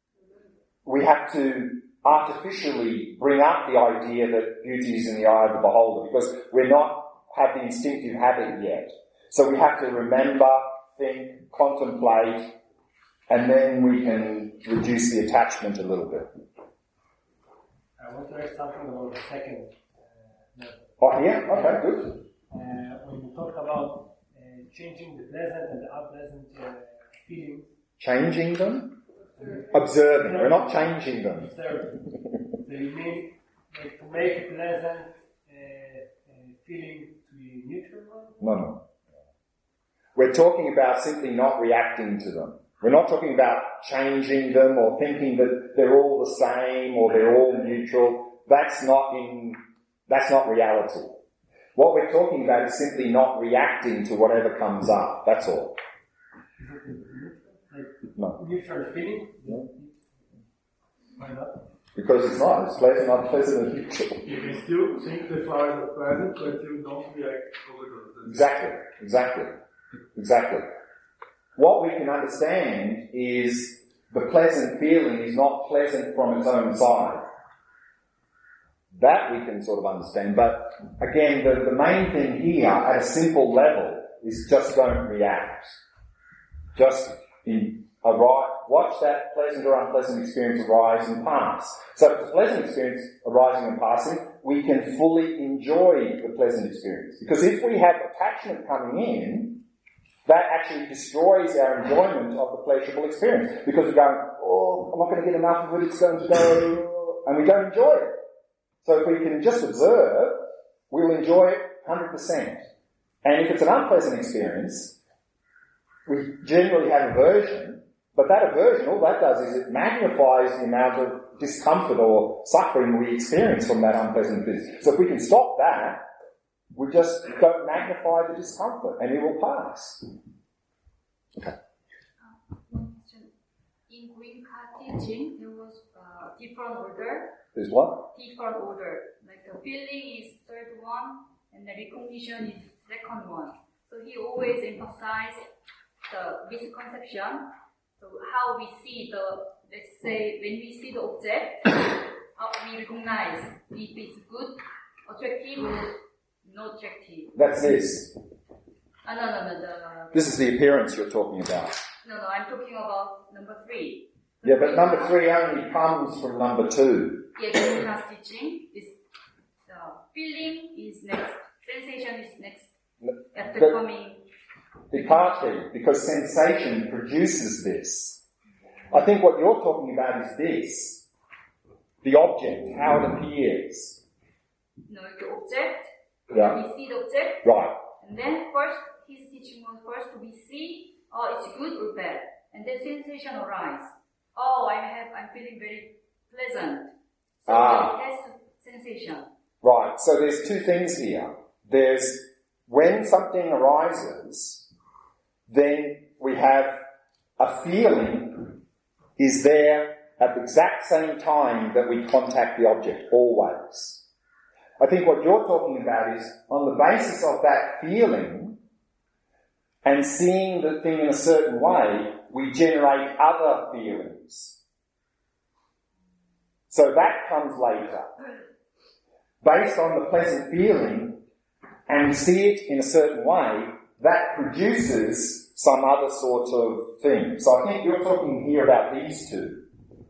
we have to artificially bring up the idea that beauty is in the eye of the beholder because we're not, have the instinctive habit yet. So we have to remember, think, contemplate, and then we can reduce the attachment a little bit.
I want to add something about the second uh, level.
Oh, yeah? Okay, good.
Uh, when you talk about uh, changing the pleasant and the unpleasant uh, feelings.
Changing them? Observing. We're not changing them.
Observing. So you mean like, to make a pleasant uh, uh, feeling to be neutral one?
No, no. We're talking about simply not reacting to them. We're not talking about changing them or thinking that they're all the same or they're all neutral. That's not in, that's not reality. What we're talking about is simply not reacting to whatever comes up. That's all.
Like
no.
Neutral feeling?
No.
Why not?
Because it's not. It's pleasant, unpleasant, and neutral.
You can still think the flowers are pleasant, but you don't react over them.
Exactly. Exactly. Exactly. What we can understand is the pleasant feeling is not pleasant from its own side. That we can sort of understand. But again, the, the main thing here at a simple level is just don't react. Just in, arise, watch that pleasant or unpleasant experience arise and pass. So if it's a pleasant experience arising and passing, we can fully enjoy the pleasant experience. Because if we have attachment coming in, that actually destroys our enjoyment of the pleasurable experience. Because we're going, oh, I'm not going to get enough of it, it's going to go, and we don't enjoy it. So if we can just observe, we'll enjoy it one hundred percent. And if it's an unpleasant experience, we generally have aversion, but that aversion, all that does is it magnifies the amount of discomfort or suffering we experience from that unpleasant business. So if we can stop that, we just don't magnify the discomfort and it will pass. Okay.
Uh, one question. In green card teaching, there was uh, different order.
There's what?
Different order. Like the feeling is third one and the recognition is second one. So he always emphasized the misconception. So how we see the, let's say, when we see the object, how we recognize if it's good, attractive, or not attractive.
That's this.
Uh, no, no, no, the...
This is the appearance you're talking about.
No, no, I'm talking about number three.
Yeah, but number three only comes from number two.
Yeah, the class teaching is, the feeling is next, sensation is next, after
but
coming...
It can't be, because sensation produces this. I think what you're talking about is this. The object, how it appears.
No, the object.
Yeah.
We see the object.
Right.
And And then first, his teaching was first to be see, oh, it's good or bad. And then sensation arise. Oh, I have, I'm feeling very pleasant. So
Ah.
that's sensation.
Right, so there's two things here. There's when something arises, then we have a feeling is there at the exact same time that we contact the object, always. I think what you're talking about is on the basis of that feeling and seeing the thing in a certain way, we generate other feelings. So that comes later. Based on the pleasant feeling, and we see it in a certain way, that produces some other sort of thing. So I think you're talking here about these two.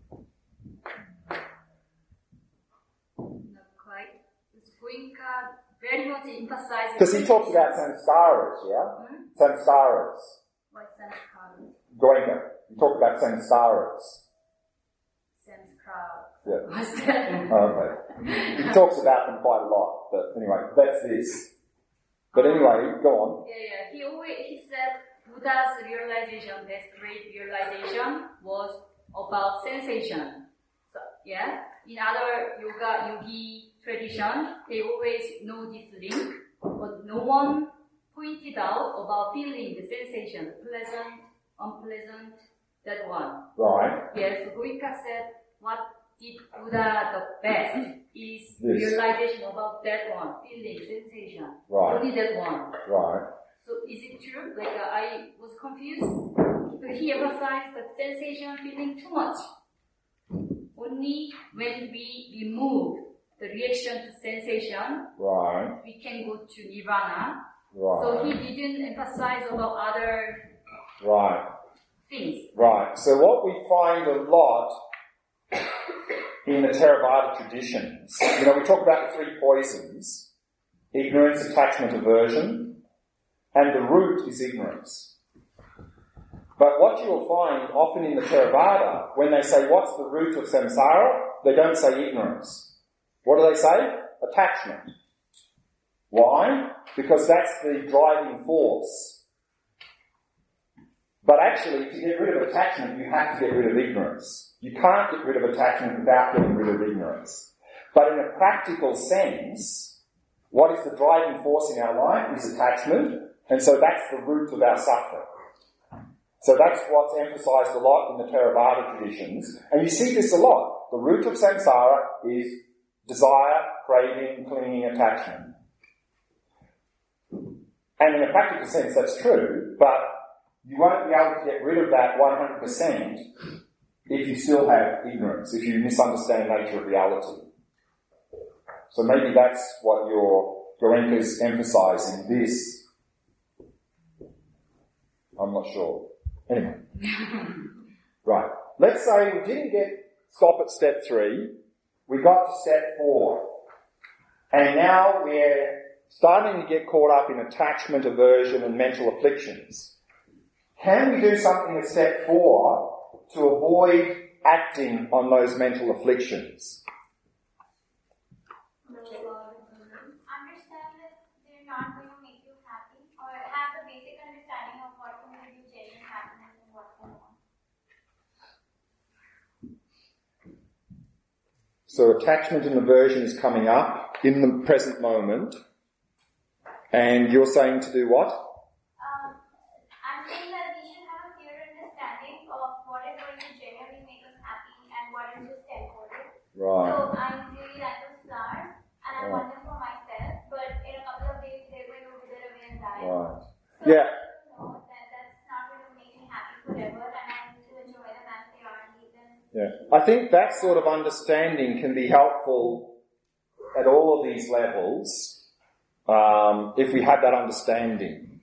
Not quite. Goenka very much emphasizes...
Because he talks about samskaras, yeah?
Hmm?
Samskaras.
What samskara?
Goenka. He talks about samskaras.
Samskara.
Yeah.
What's that?
Okay. He talks about them quite a lot, but anyway, that's this. But anyway, go on.
Yeah, yeah. He always he said Buddha's realization, that great realization, was about sensation. So, yeah. In other yoga yogi tradition, they always know this link, but no one pointed out about feeling the sensation, pleasant, unpleasant, that one.
Right.
Yes. So Goenka said what did Buddha the best is
Yes.
realization about that one, feeling, sensation.
Right.
Only that one.
Right.
So is it true? Like uh, I was confused. So he emphasized that sensation feeling too much. Only when we remove the reaction to sensation,
Right.
we can go to nirvana.
Right.
So he didn't emphasize about other
Right.
things.
Right. So what we find a lot in the Theravada traditions, you know, we talk about the three poisons: ignorance, attachment, aversion, and the root is ignorance. But what you will find often in the Theravada, when they say, what's the root of samsara? They don't say ignorance. What do they say? Attachment. Why? Because that's the driving force. But actually, to get rid of attachment, you have to get rid of ignorance. You can't get rid of attachment without getting rid of ignorance. But in a practical sense, what is the driving force in our life is attachment, and so that's the root of our suffering. So that's what's emphasized a lot in the Theravada traditions, and you see this a lot. The root of samsara is desire, craving, clinging, attachment. And in a practical sense, that's true, but you won't be able to get rid of that one hundred percent if you still have ignorance, if you misunderstand the nature of reality. So maybe that's what your Goenka's emphasizing, this. I'm not sure. Anyway. Right. Let's say we didn't get stop at step three. We got to step four. And now we're starting to get caught up in attachment, aversion, and mental afflictions. Can we do something at step four to avoid acting on those mental afflictions?
Understand that they're not going to make you happy, or have the basic understanding of what can give you genuine happiness and what can not.
So attachment and aversion is coming up in the present moment, and you're saying to do what?
Um, I'm saying that we should have a clear understanding of what is going to genuinely make us happy and what is just temporary.
Right.
So I'm really like those flowers, and I
Right.
want them for myself, but in a couple of days they're going to wither away and die.
Right.
So,
Yeah.
you know, that, that's not going to make me happy forever, and I need to enjoy them as they are and leave them.
Yeah. I think that sort of understanding can be helpful at all of these levels, um, if we have that understanding.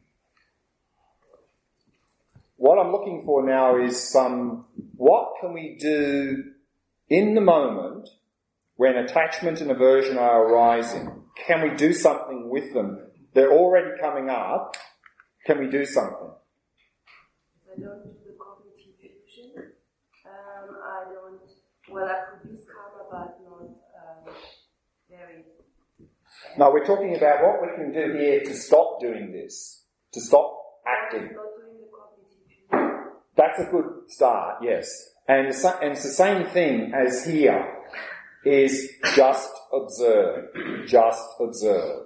What I'm looking for now is some, what can we do in the moment when attachment and aversion are arising? Can we do something with them? They're already coming up. Can we do something?
I don't do the cognitive fusion. Um, I don't, well, I produce karma, but not um, very
No, we're talking about what we can do here to stop doing this, to stop acting. That's a good start, yes. And it's the same thing as here, is just observe, just observe.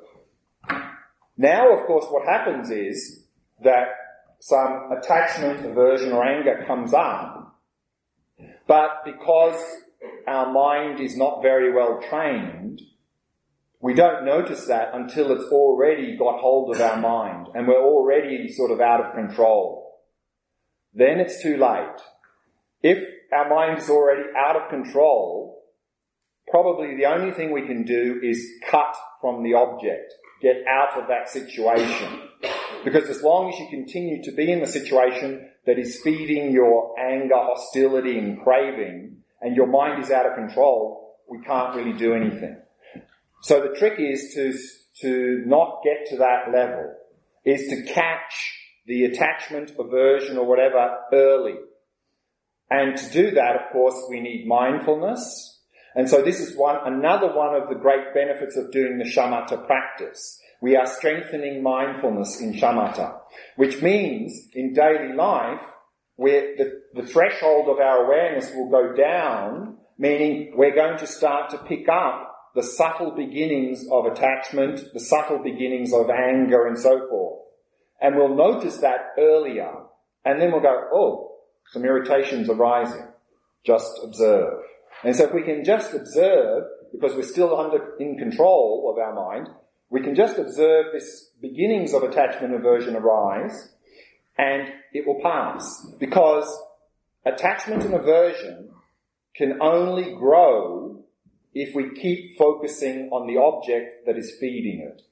Now, of course, what happens is that some attachment, aversion or anger comes up, but because our mind is not very well trained, we don't notice that until it's already got hold of our mind and we're already sort of out of control. Then it's too late. If our mind is already out of control, probably the only thing we can do is cut from the object, get out of that situation. Because as long as you continue to be in the situation that is feeding your anger, hostility and craving, and your mind is out of control, we can't really do anything. So the trick is to, to not get to that level, is to catch the attachment, aversion or whatever early. And to do that, of course, we need mindfulness. And so this is one, another one of the great benefits of doing the shamatha practice. We are strengthening mindfulness in shamatha, which means in daily life, where the, the threshold of our awareness will go down, meaning we're going to start to pick up the subtle beginnings of attachment, the subtle beginnings of anger and so forth. And we'll notice that earlier. And then we'll go, oh, some irritations are rising. Just observe. And so if we can just observe, because we're still under in control of our mind, we can just observe this beginnings of attachment and aversion arise, and it will pass. Because attachment and aversion can only grow if we keep focusing on the object that is feeding it.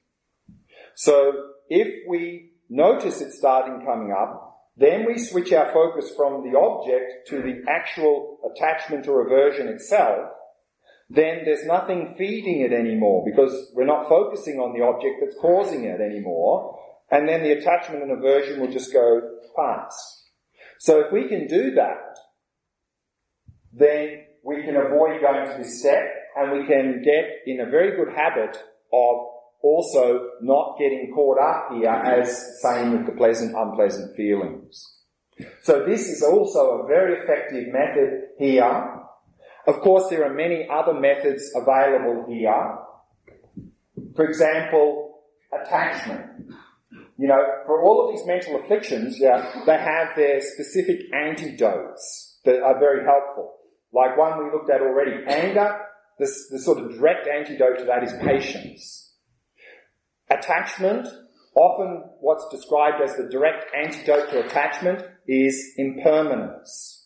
So if we notice it starting coming up, then we switch our focus from the object to the actual attachment or aversion itself, then there's nothing feeding it anymore because we're not focusing on the object that's causing it anymore, and then the attachment and aversion will just go past. So if we can do that, then we can avoid going to this step, and we can get in a very good habit of also not getting caught up here as same with the pleasant, unpleasant feelings. So this is also a very effective method here. Of course, there are many other methods available here. For example, attachment. You know, for all of these mental afflictions, yeah, they have their specific antidotes that are very helpful. Like one we looked at already, anger, the, the sort of direct antidote to that is patience. Attachment, often what's described as the direct antidote to attachment is impermanence.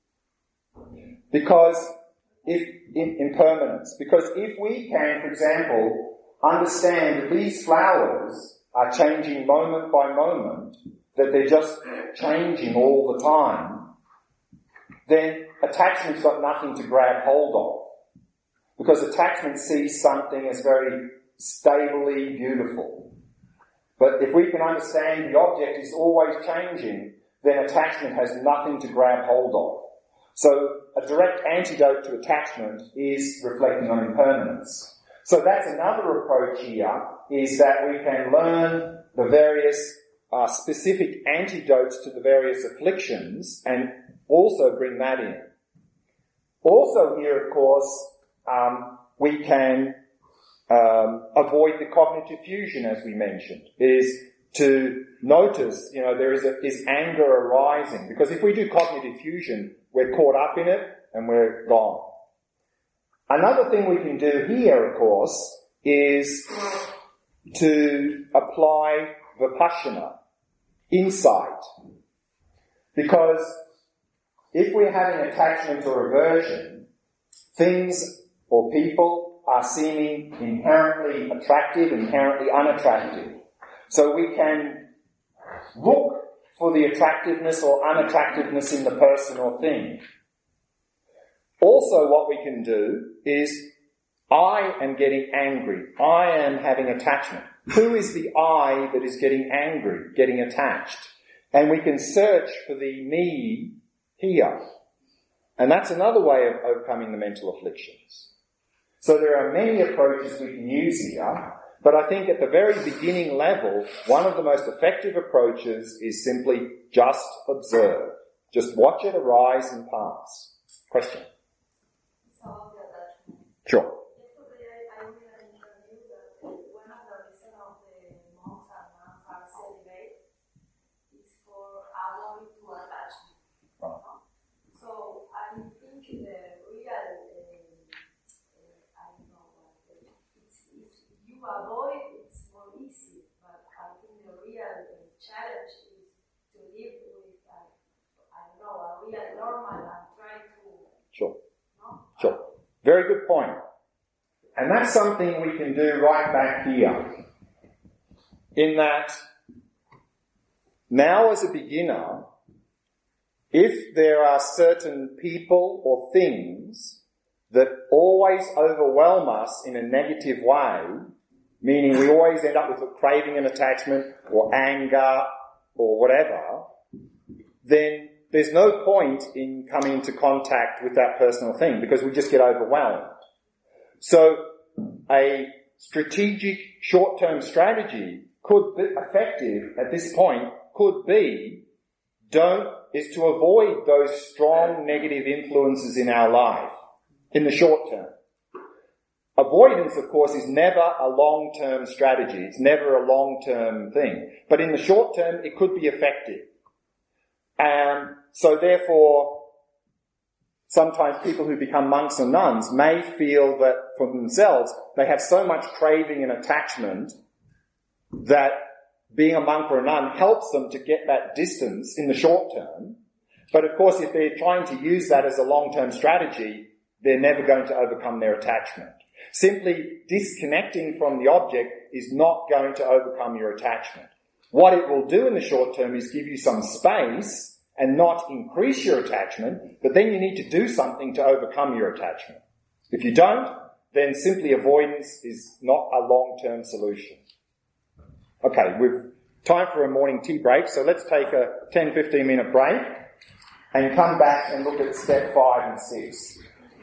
Because if, in, impermanence, because if we can, for example, understand that these flowers are changing moment by moment, that they're just changing all the time, then attachment's got nothing to grab hold of. Because attachment sees something as very stably beautiful. But if we can understand the object is always changing, then attachment has nothing to grab hold of. So a direct antidote to attachment is reflecting on impermanence. So that's another approach here, is that we can learn the various uh, specific antidotes to the various afflictions and also bring that in. Also here, of course, um, we can Um, avoid the cognitive fusion, as we mentioned, is to notice, you know, there is a, is anger arising. Because if we do cognitive fusion, we're caught up in it and we're gone. Another thing we can do here, of course, is to apply vipassana, insight. Because if we're having attachment or aversion, things or people are seeming inherently attractive, inherently unattractive. So we can look for the attractiveness or unattractiveness in the person or thing. Also what we can do is, I am getting angry. I am having attachment. Who is the I that is getting angry, getting attached? And we can search for the me here. And that's another way of overcoming the mental afflictions. So there are many approaches we can use here, But I think at the very beginning level, one of the most effective approaches is simply just observe. Just watch it arise and pass. Question? Sure.
Yesterday I read an interview that one of the reasons of the monks and nuns are celibate is for avoid to attachment.
Right.
So I think the real, uh, uh, I don't know, uh, it's, it's, you avoid, it's more easy, but I think the real uh, challenge is to live with, uh, I don't know, a real normal and try to...
Sure.
No?
Sure. Very good point. And that's something we can do right back here. In that, now as a beginner, if there are certain people or things that always overwhelm us in a negative way, meaning we always end up with a craving and attachment or anger or whatever, then there's no point in coming into contact with that personal thing because we just get overwhelmed. So a strategic short-term strategy could be effective at this point could be don't is to avoid those strong negative influences in our life in the short term. Avoidance, of course, is never a long-term strategy. It's never a long-term thing. But in the short term, it could be effective. And so therefore, sometimes people who become monks or nuns may feel that for themselves, they have so much craving and attachment that being a monk or a nun helps them to get that distance in the short term. But of course, if they're trying to use that as a long-term strategy, they're never going to overcome their attachment. Simply disconnecting from the object is not going to overcome your attachment. What it will do in the short term is give you some space and not increase your attachment, but then you need to do something to overcome your attachment. If you don't, then simply avoidance is not a long-term solution. Okay, we've time for a morning tea break, so let's take a ten to fifteen minute break and come back and look at step five and six.